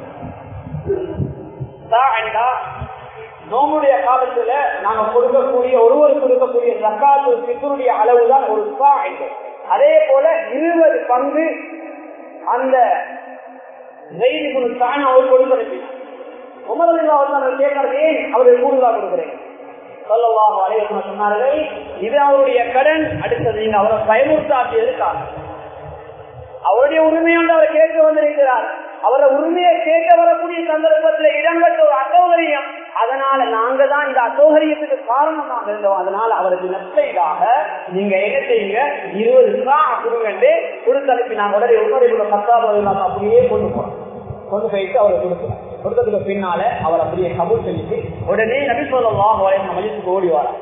நோம்புடைய காலத்துல நாங்க கொடுக்கக்கூடிய ஒருவர் கொடுக்கக்கூடிய ஜக்காத்து ஃபித்ருடைய அளவுதான் ஒரு சா என்று. அதே போல இருபது பங்கு அந்த ஸைத் இப்னு ஸானா அவர் கொடுத்து அனுப்பினார். உமர் ரலியல்லாஹு தஆலா கேட்டார்கள், ஏன் அவருக்கு கூடுதலா கொடுக்கிறேன்? ஸல்லல்லாஹு அலைஹி வஸல்லம் சொன்னார்கள், இது அவருடைய கடன். அடுத்தது நீங்க அவரை பயமுறுத்தாட்டியதுக்காக அவருடைய உரிமையோடு அவர் கேட்க வந்திருக்கிறார். அவரை உரிமையை கேட்க வரக்கூடிய சந்தர்ப்பத்தில் இடம்பெற்ற ஒரு அசௌகரியம், அதனால நாங்க தான் இந்த அசௌகரியத்துக்கு காரணமாக இருந்தோம். அதனால அவருக்கு நஷ்டையாக நீங்க என்ன செய்யுங்க, இருபது ரூபாய் கொடுங்கண்டு கொடுத்தனுப்பி நாங்க உடனே உடனே பத்தாவது அப்படியே கொண்டு போறோம். கொண்டு போயிட்டு அவரை கொடுக்கிறோம். கொடுத்ததுக்கு பின்னால அவர் அப்படியே கபூல் செஞ்சுட்டு உடனே நபி ஸல்லல்லாஹு அலைஹி வஸல்லம் மஜ்லிஸுக்கு ஓடி வரார்.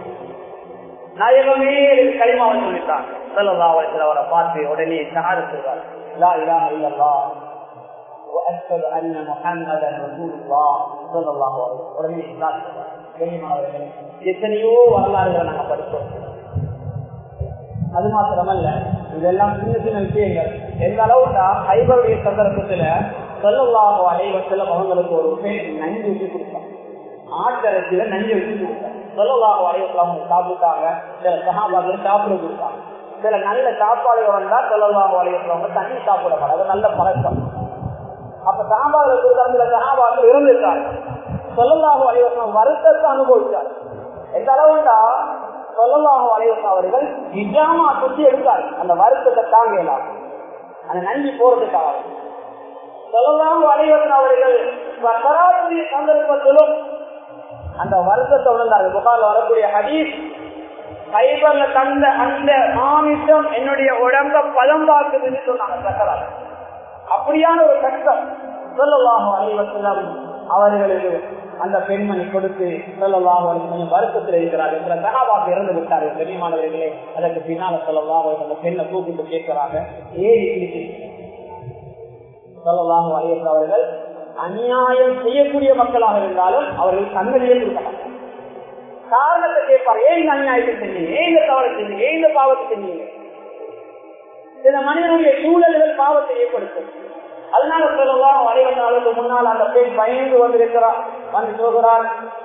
நாயகமே கலிமாவை சொல்லிட்டாங்க. ஸல்லல்லாஹு அலைஹி வஸல்லம் அவரை பார்த்து உடனே ஷஹாதத் சொல்றார், லா இலாஹ இல்லல்லாஹ் வ அஷ்ஹது அன்ன முஹம்மதன் ரசூலுல்லாஹ் ஸல்லல்லாஹு அலைஹி வஸல்லம். உடனே இஸ்லாம் சொல்றார். கலிமாவை எத்தனையோ வரலாறுகளை நாங்க படித்தோம். அது மாத்திரமல்ல, இதெல்லாம் சின்ன சின்ன விஷயங்கள். எந்த அளவுனா ஹைபருடைய சந்தர்ப்பத்துல ஸல்லல்லாஹு அலைஹி வஸல்லம் அவங்களுக்கு ஒரு பேர் நஞ்சு வச்சு கொடுத்தாங்க. ஆட்டரசில நஞ்சு வச்சு கொடுத்தாங்க. ஸல்லல்லாஹு அலைஹி வஸல்லம் சாப்பிட்டாங்க. சில சஹாபாக்கள் சாப்பிட கொடுத்தாங்க. சில நல்ல சாப்பாடுகள் வந்தா ஸல்லல்லாஹு அலைஹி வஸல்லம் தண்ணி சாப்பிட மாட்டாங்க. நல்ல பழக்கம். அப்ப சஹாபாக்கள் கொடுத்தாங்க. சில சஹாபாக்கள் இருந்திருக்காங்க. ஸல்லல்லாஹு அலைஹி வஸல்லம் வருத்தத்தை அனுபவிச்சார். எந்த அளவுண்டா ஸல்லல்லாஹு அலைஹி வஸல்லம் அவர்கள் ஹிஜாமா சுத்தி எடுத்தார். அந்த வருத்தத்தை தாங்கலாம், அந்த நன்றி போறதுக்காக ஸல்லல்லாஹு அலைஹி வஸல்லம் அவர்கள் சக்கராத்துடைய சந்தர்ப்பத்திலும் அந்த வருத்தத்தை உணர்ந்தார்கள். புகார்ல வரக்கூடிய ஹதீஸ், ஹைபர்ல தந்த அந்த மாமிசம் என்னுடைய உடம்ப பதம் பார்க்குதுன்னு சொன்னாங்க. சக்கராத் அப்படியான ஒரு கஷ்டம் ஸல்லல்லாஹு அலைஹி வஸல்லம் அவர்களுக்கு அந்த பெண்மணி கொடுத்து ஸல்லல்லாஹு அலைஹி வஸல்லம் வருத்தத்தில் இருக்கிறார்கள். சில சஹாபாக்கள் இறந்து விட்டார்கள். பெரியமானவர்களே, அதற்கு பின்னால ஸல்லல்லாஹு அலைஹி வஸல்லம் அந்த பெண்ணை கூப்பிட்டு கேட்கிறாங்க, ஏறி கிழிச்சு ஸல்லல்லாஹு அலைஹி வஸல்லம் அவர்கள் அநியாயம் செய்யக்கூடிய மக்களாக இருந்தாலும் அவர்கள் கண்களிலே கொடுக்கலாம். காரணத்தை கேட்பார், ஏன் இந்த அநியாயத்தை செஞ்சீங்க, ஏன் இந்த தவறை செஞ்சீங்க, ஏன் இந்த பாவத்தை செஞ்சீங்க. சில மனிதனுடைய சூழல்கள் பாவத்தை ஏற்படுத்தும். அதனால ஸல்லல்லாஹு அலைஹி வஸல்லம் அவர்களுக்கு முன்னால் அந்த பெண் பயந்து வந்திருக்கிறார். வந்து சொல்கிறார்,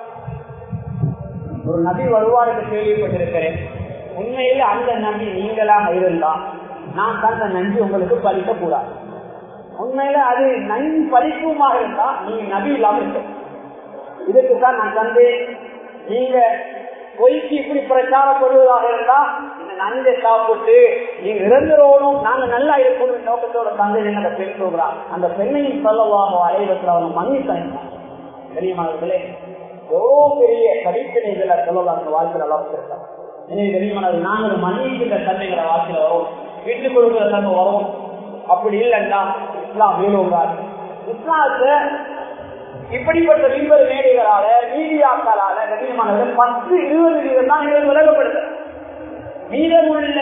ஒரு நபி வருவார் என்று கேள்விப்பட்டிருக்கிறேன். உண்மையில் அந்த நபி நீங்களாக இருந்தால் நான் தந்த நன்றி உங்களுக்கு பலிக்க கூடாது. உண்மையில அது நன்றி பலிக்குமாக இருந்தா நீங்க நபி இல்லாம இருக்க. இதுக்குதான் நான் தந்தேன். நீங்க பொய்க்கு இப்படி பிரச்சாரப்படுவதாக இருந்தா இந்த நன்றை சாப்பிட்டு நீங்க இறந்துரோனும், நாங்க நல்லா இருக்கணும் நோக்கத்தோட தந்தை என்ன பெண் சொல்றான். அந்த பெண்ணையும் ஸல்லல்லாஹு அலைஹி வஸல்லம் அவங்க மன்னித்தாங்க. கண்ணியமானவர்களே, எவ்வளவு பெரிய கடிப்பினைகளை சொல்லலாம் அந்த வாழ்க்கை நல்லா வச்சிருக்காங்க. எனவே கண்ணியமானவர்கள், நாங்கள் மன்னிக்கிற தன்மைகளை வாழ்க்கையில வரும், வீட்டுக் கொடுக்கிற தன்மை வரும். அப்படி இல்லைன்னா இஸ்லாம் வேணுங்கிறார். இஸ்லாத்தை இப்படிப்பட்ட விண்வெளி மேடைகளால மீடியாக்களால கண்ணியமானவர்கள் பத்து இருபது வீதம் தான் எங்களுக்கு விலகப்படுது. மீதமுள்ள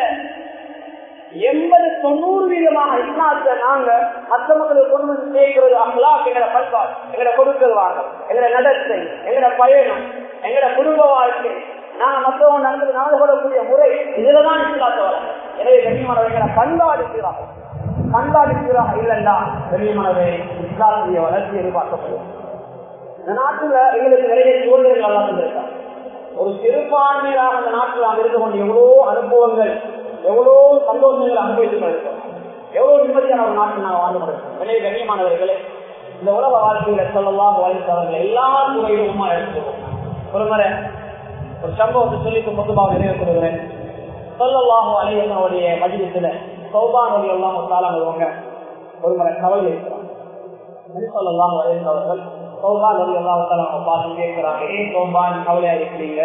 எண்பது தொண்ணூறு வீதமாக இஸ்லாத்தை நாங்க மற்ற மக்களுக்கு கொண்டு வந்து சேர்க்கிறது அஹ்லாக், எங்களோட பண்பாடு, எங்களோட கொடுக்கல் வாங்கம், எங்களோட நடத்தை, எங்களோட பயணம், எங்களோட குடும்ப வாழ்க்கை, நாங்க மற்றவங்க நடந்து நாடுபடக்கூடிய முறை, இதுலதான் இஸ்லாத்தை வராங்க. எனவே கண்ணியமானவர்கள பண்பாடு சீராகும். பண்பாடு சீராக இல்லைன்னா கண்ணியமானவை இஸ்லாத்துடைய வளர்ச்சி எதிர்பார்க்கப்படும். இந்த நாட்டுல எங்களுக்கு நிறைய சூழ்நிலைகள் எல்லாம் இருந்திருக்காங்க. ஒரு சிறுபான்மையாக அந்த நாட்டில் நாம் இருந்து கொண்டு எவ்வளோ அனுபவங்கள், எவ்வளோ சந்தோஷங்கள் அனுபவித்துக் கொண்டிருக்கோம். எவ்வளவு நிம்மதியான ஒரு நாட்டில் நாங்கள் வாழ்ந்து கொண்டிருக்கோம். எனவே கண்ணியமானவர்களே, இந்த உலக வாழ்க்கையில ஸல்லல்லாஹு அலைஹி வஸல்லம் எல்லா துறையிலுமா எடுத்துக்கோம். ஒரு முறை ஒரு சம்பவத்தை சொல்லிட்டு பொதுவாக நிறைவு கொடுக்கிறேன். ஸல்லல்லாஹு அலைஹி வஸல்லம் மஜ்லிஸ்ல சௌபான் ரலியல்லாஹு தஆலா வருவாங்க. ஒரு முறை கவலை இருக்கிறாங்க. நபி ஸல்லல்லாஹு அலைஹி வஸல்லம் அவர்கள் சௌபான் ரலியல்லாஹு தஆலா பார்த்து கேட்கிறாங்க, ஏன் சௌபான் கவலையா இருக்கிறீங்க?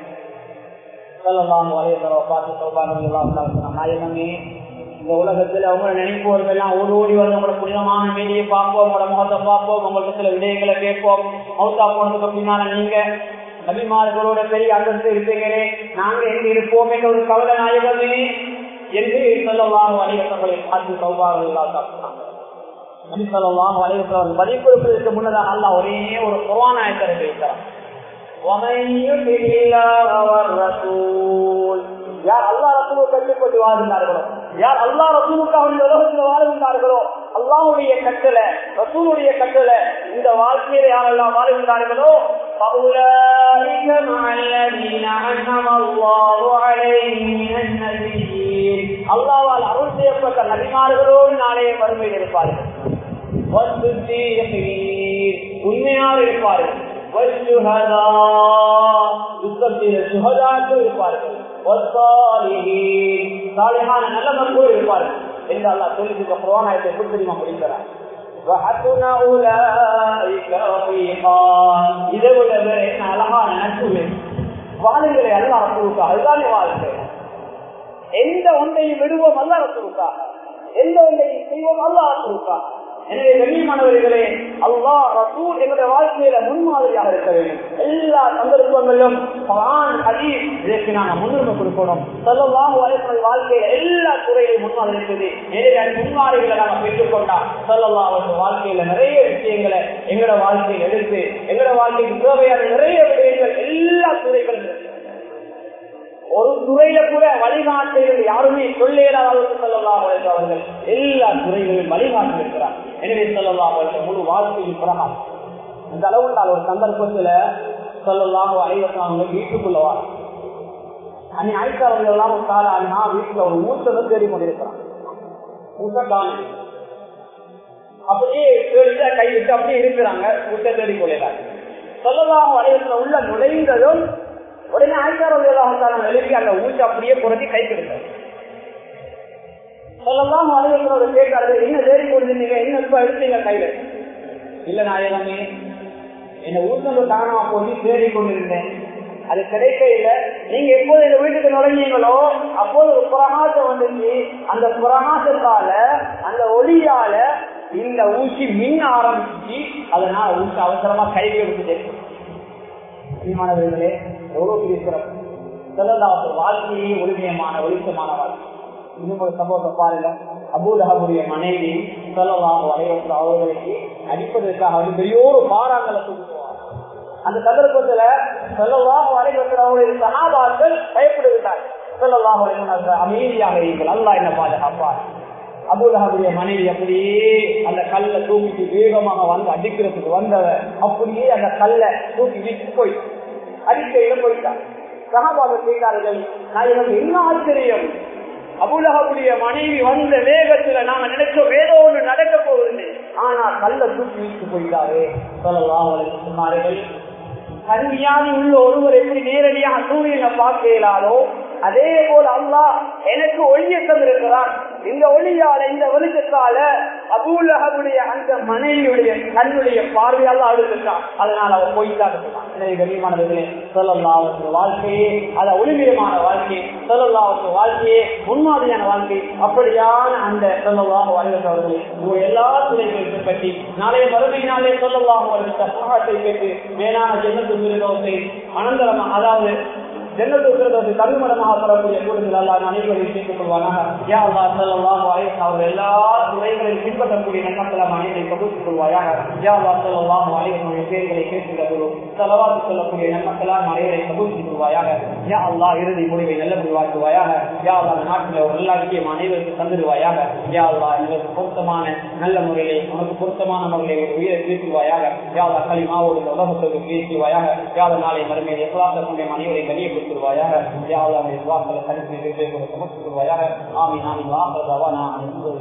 ஸல்லல்லாஹு அலைஹி வஸல்லம் பார்த்து சௌபான் ரலியல்லாஹு தஆலா சொன்னாங்க, நாயகமே, இந்த உலகத்துல அவங்க நினைப்பவர்கள் எல்லாம் ஓடி ஓடி வந்து உங்களோட புனிதமான மேடியை பார்ப்போம், உங்களோட முகத்தை பார்ப்போம், உங்களுக்கு சில விடயங்களை கேட்போம். மௌத்தா போனதுக்கு பின்னால நீங்க நபிமார்களோட பெரிய அந்தஸ்து இருப்பீங்களே, நாங்க எங்க இருப்போமே ஒரு கவலை நாயகமே என்று ஸல்லல்லாஹு அலைஹி வஸல்லம் பார்த்து சௌபான் ரலியல்லாஹு தஆலா சொன்னாங்க. நபி ஸல்லல்லாஹு அலைஹி வஸல்லம் பதில் கொடுப்பதற்கு முன்னதாக அல்லாஹ் ஒரே ஒரு குர்ஆன் ஆயத்தை வைத்தார். யார் அல்லாஹ் ரசூலுக்கு கட்டுப்பட்டு வாழ்ந்தார்களோ, யார் அல்லாஹ் ரசூலுக்காக இந்த உலகத்தில் வாழ்கின்றார்களோ, அல்லாஹ்வுடைய கட்டளை, ரசூலுடைய கட்டளை இந்த வாழ்க்கையில யாரெல்லாம் வாழ்கின்றார்களோ, அல்லாஹ்வால் அருள் செய்யப்பட்ட நபிமார்களோடு நாளைய வறுமையில் இருப்பார்கள், உண்மையாக இருப்பார்கள், யுத்தம் செய்த சுகதாக்கள் இருப்பார்கள், நல்ல மக்கள் இருப்பார்கள் என்று அல்லாஹ் சொல்லி குர்ஆனை எப்படி தெரியுமா முடிக்கிறார்? இதை விட வேற என்ன அழகான நட்பு வாழுங்களை அல்லாஹ் ரசூலுக்காக. அதுதானே வாழ்க்கை. எந்த ஒன்றையும் விடுவோம் அல்லாஹ் ரசூலுக்காக, எந்த ஒன்றையும் செய்வோம் அல்லாஹ் ரசூலுக்காக. எனவே கண்ணியமானவர்களே, அல்லாஹ் ரசூல் எங்களுடைய வாழ்க்கையில முன்மாதிரியாக இருக்க வேண்டும். எல்லா சந்தர்ப்பங்களிலும் குர்ஆன் ஹதீஸ் இதற்கு நாங்கள் முன்னுரிமை கொடுக்கணும். ஸல்லல்லாஹு அலைஹி வஸல்லம் வாழ்க்கையில எல்லா துறையிலும் முன்மாதிரி இருக்குது. நிறைய முன்மாதிரிகளை நாங்கள் பெற்றுக்கொண்டா ஸல்லல்லாஹு அலைஹி வஸல்லம் வாழ்க்கையில நிறைய விஷயங்களை எங்களோட வாழ்க்கையில் எடுத்து எங்களோட வாழ்க்கைக்கு தேவையான நிறைய விடயங்கள் எல்லா துறைகளும் இருக்கு. ஒரு துறையில கூட வழிகாட்டுகள் யாருமே சொல்லேடாதவர்கள் ஸல்லல்லாஹு அலைஹி வஸல்லம் அவர்கள் எல்லா துறைகளிலும் வழிகாட்டி இருக்கிறார். எனவே ஸல்லல்லாஹு அலைஹி வஸல்லம் முழு வாழ்க்கையின் பிரகாரம் இந்த அளவுண்டால் ஒரு சந்தர்ப்பத்துல ஸல்லல்லாஹு அலைஹி வஸல்லம் அவங்க வீட்டுக்குள்ளவார் அன்னி ஆயிஷா ரலியல்லாஹு தஆலா அன்ஹா வீட்டுல ஒரு ஊசலை தேடி கொண்டிருக்கிறான். ஊசக்கான அப்படியே தேடிட்டு கை விட்டு அப்படியே இருக்கிறாங்க. ஊசை தேடி கொள்ளாங்க. ஸல்லல்லாஹு அலைஹி வஸல்லம் உள்ள நுழைந்ததும் உடனே ஆயிஷா ரலியல்லாஹு தஆலா எழுப்பி அந்த ஊசி அப்படியே புரட்டி கை கொடுத்தார். ஸல்லல்லாஹு அலைஹி வஸல்லம் கேட்டார்கள், என்ன தேடி கொண்டிருந்தீங்க, என்ன இப்ப எடுத்தீங்க கையில? இல்ல நாயகமே, என்ன ஊசல் தானா போய் தேடி கொண்டிருந்தேன், அது கிடைக்க இல்லை. நீங்க எப்போது இந்த வீட்டுக்கு நுழைஞ்சீங்களோ அப்போது ஒரு பிரகாசம் வந்துச்சு. அந்த பிரகாசத்தால அந்த ஒளியால இந்த ஊசி மின் ஆரம்பிச்சு, அதனால ஊசி அவசரமா கையில விட்டு மாணவர்களே எவ்வளவு பெரிய சிறப்பு. ஸல்லல்லாஹு வாழ்க்கையே ஒளிமயமான ஒளிச்சமான வாழ்க்கை. இன்னும் ஒரு சம்பவத்தை பாருங்க. அபூ லஹபுடைய மனைவி ஸல்லல்லாஹு அலைஹி வஸல்லம் அவர்களுக்கு அடிப்பதற்காக வந்து பெரிய ஒரு பாறாங்களை தூக்குவார். அந்த சந்தர்ப்பத்துல ஸல்லல்லாஹு அலைஹி வஸல்லம் அவருடைய சஹாபாக்கள் பயப்படுகிறார். ஸல்லல்லாஹு அலைஹி வஸல்லம் அமைதியாக இருங்கள், அல்லாஹ் என்ன பாதுகாப்பார். அபூ லஹபுடைய மனைவி அப்படியே அந்த கல்லை தூக்கிட்டு வேகமாக வந்து அடிக்கிறதுக்கு வந்தவர் அப்படியே அந்த கல்லை தூக்கி வீட்டு போய் அடிக்கையில போயிட்டார். சஹாபாக்கள் கேட்டார்கள், நான் எனக்கு என்ன ஆச்சரியம், அபூ லஹபுடைய மனைவி வந்த வேகத்துல நாங்க நினைச்சோம் ஏதோ ஒண்ணு நடக்க போகுது, ஆனா கல்லை தூக்கி வீட்டு போயிட்டாரு. ஸல்லல்லாஹு அலைஹி வஸல்லம் சொன்னார்கள், கருவியாதி உள்ள ஒருவர் எப்படி நேரடியாக சூரியனை பார்க்க இயலாதோ அதே போல அல்லாஹ் எனக்கு ஒளியை தந்திருக்கிறான். இந்த ஒளியால இந்த வெளிச்சத்தால அபூ லஹபுடைய அந்த மனைவியுடைய கண்ணுடைய பார்வையால் அழுதுட்டான். அதனால அவர் போய்தான் இருக்கான். எனவே கண்ணியமானவர்களே, ஸல்லல்லாஹு அலைஹி வஸல்லம் வாழ்க்கையே அத ஒளிமயமான வாழ்க்கை, ஸல்லல்லாஹு அலைஹி வஸல்லம் வாழ்க்கையே முன்மாதிரியான வாழ்க்கை. அப்படியான அந்த ஸல்லல்லாஹு அலைஹி வஸல்லம் அவர்களை எல்லா துறைகளையும் பற்றி நாளைய மறுமையினாலே ஸல்லல்லாஹு அலைஹி வஸல்லம் ஷஃபாஅத்தை பெற்று மேலான ஜன்னத்துல் ஃபிர்தௌஸை அனந்தரமா அதாவது ஜன்னத்துல் தகுமடமாக பெறக்கூடிய கூட்டத்தில் அல்லாஹ் அனைவரையும் சேர்த்துக் கொள்வானாக. யா அல்லாஹ் ஸல்லல்லாஹு அலைஹி வஸல்லம் அவர்கள் எல்லா துறைகளையும் பின்பற்றக்கூடிய நன்மக்கள் அனைவரை கபூல் கொள்வாயாக. யா அல்லாஹ் ஸல்லல்லாஹு அலைஹி வஸல்லம் பேர்களை கேட்கிறதோ ஸலவாத் சொல்லக்கூடிய நன்மக்கள் அனைவரை கபூல் கொள்வாயாக. யா அல்லாஹ் இறுதி முடிவை நல்ல முடிவாக்குவாயாக. யா அல்லாஹ் நாட்டில் ஒரு நல்ல ஐக்கியம் அனைவருக்கு தந்துடுவாயாக. யா அல்லாஹ் எங்களுக்கு பொருத்தமான நல்ல முறையிலே உனக்கு பொருத்தமான முறையிலே உயிரை பேசுவாயாக. யா அல்லாஹ் கலிமாவோடு உலகத்துக்கு பேசுவாயாக. யா அல்லாஹ் நாளை மறுமையில் இஸ்லாத்தை அனைவரை கண்ணியப்படுத்த يا الله من واقع الحديث في بيته وتمسك الوياه آمين آمين وآخر دعوانا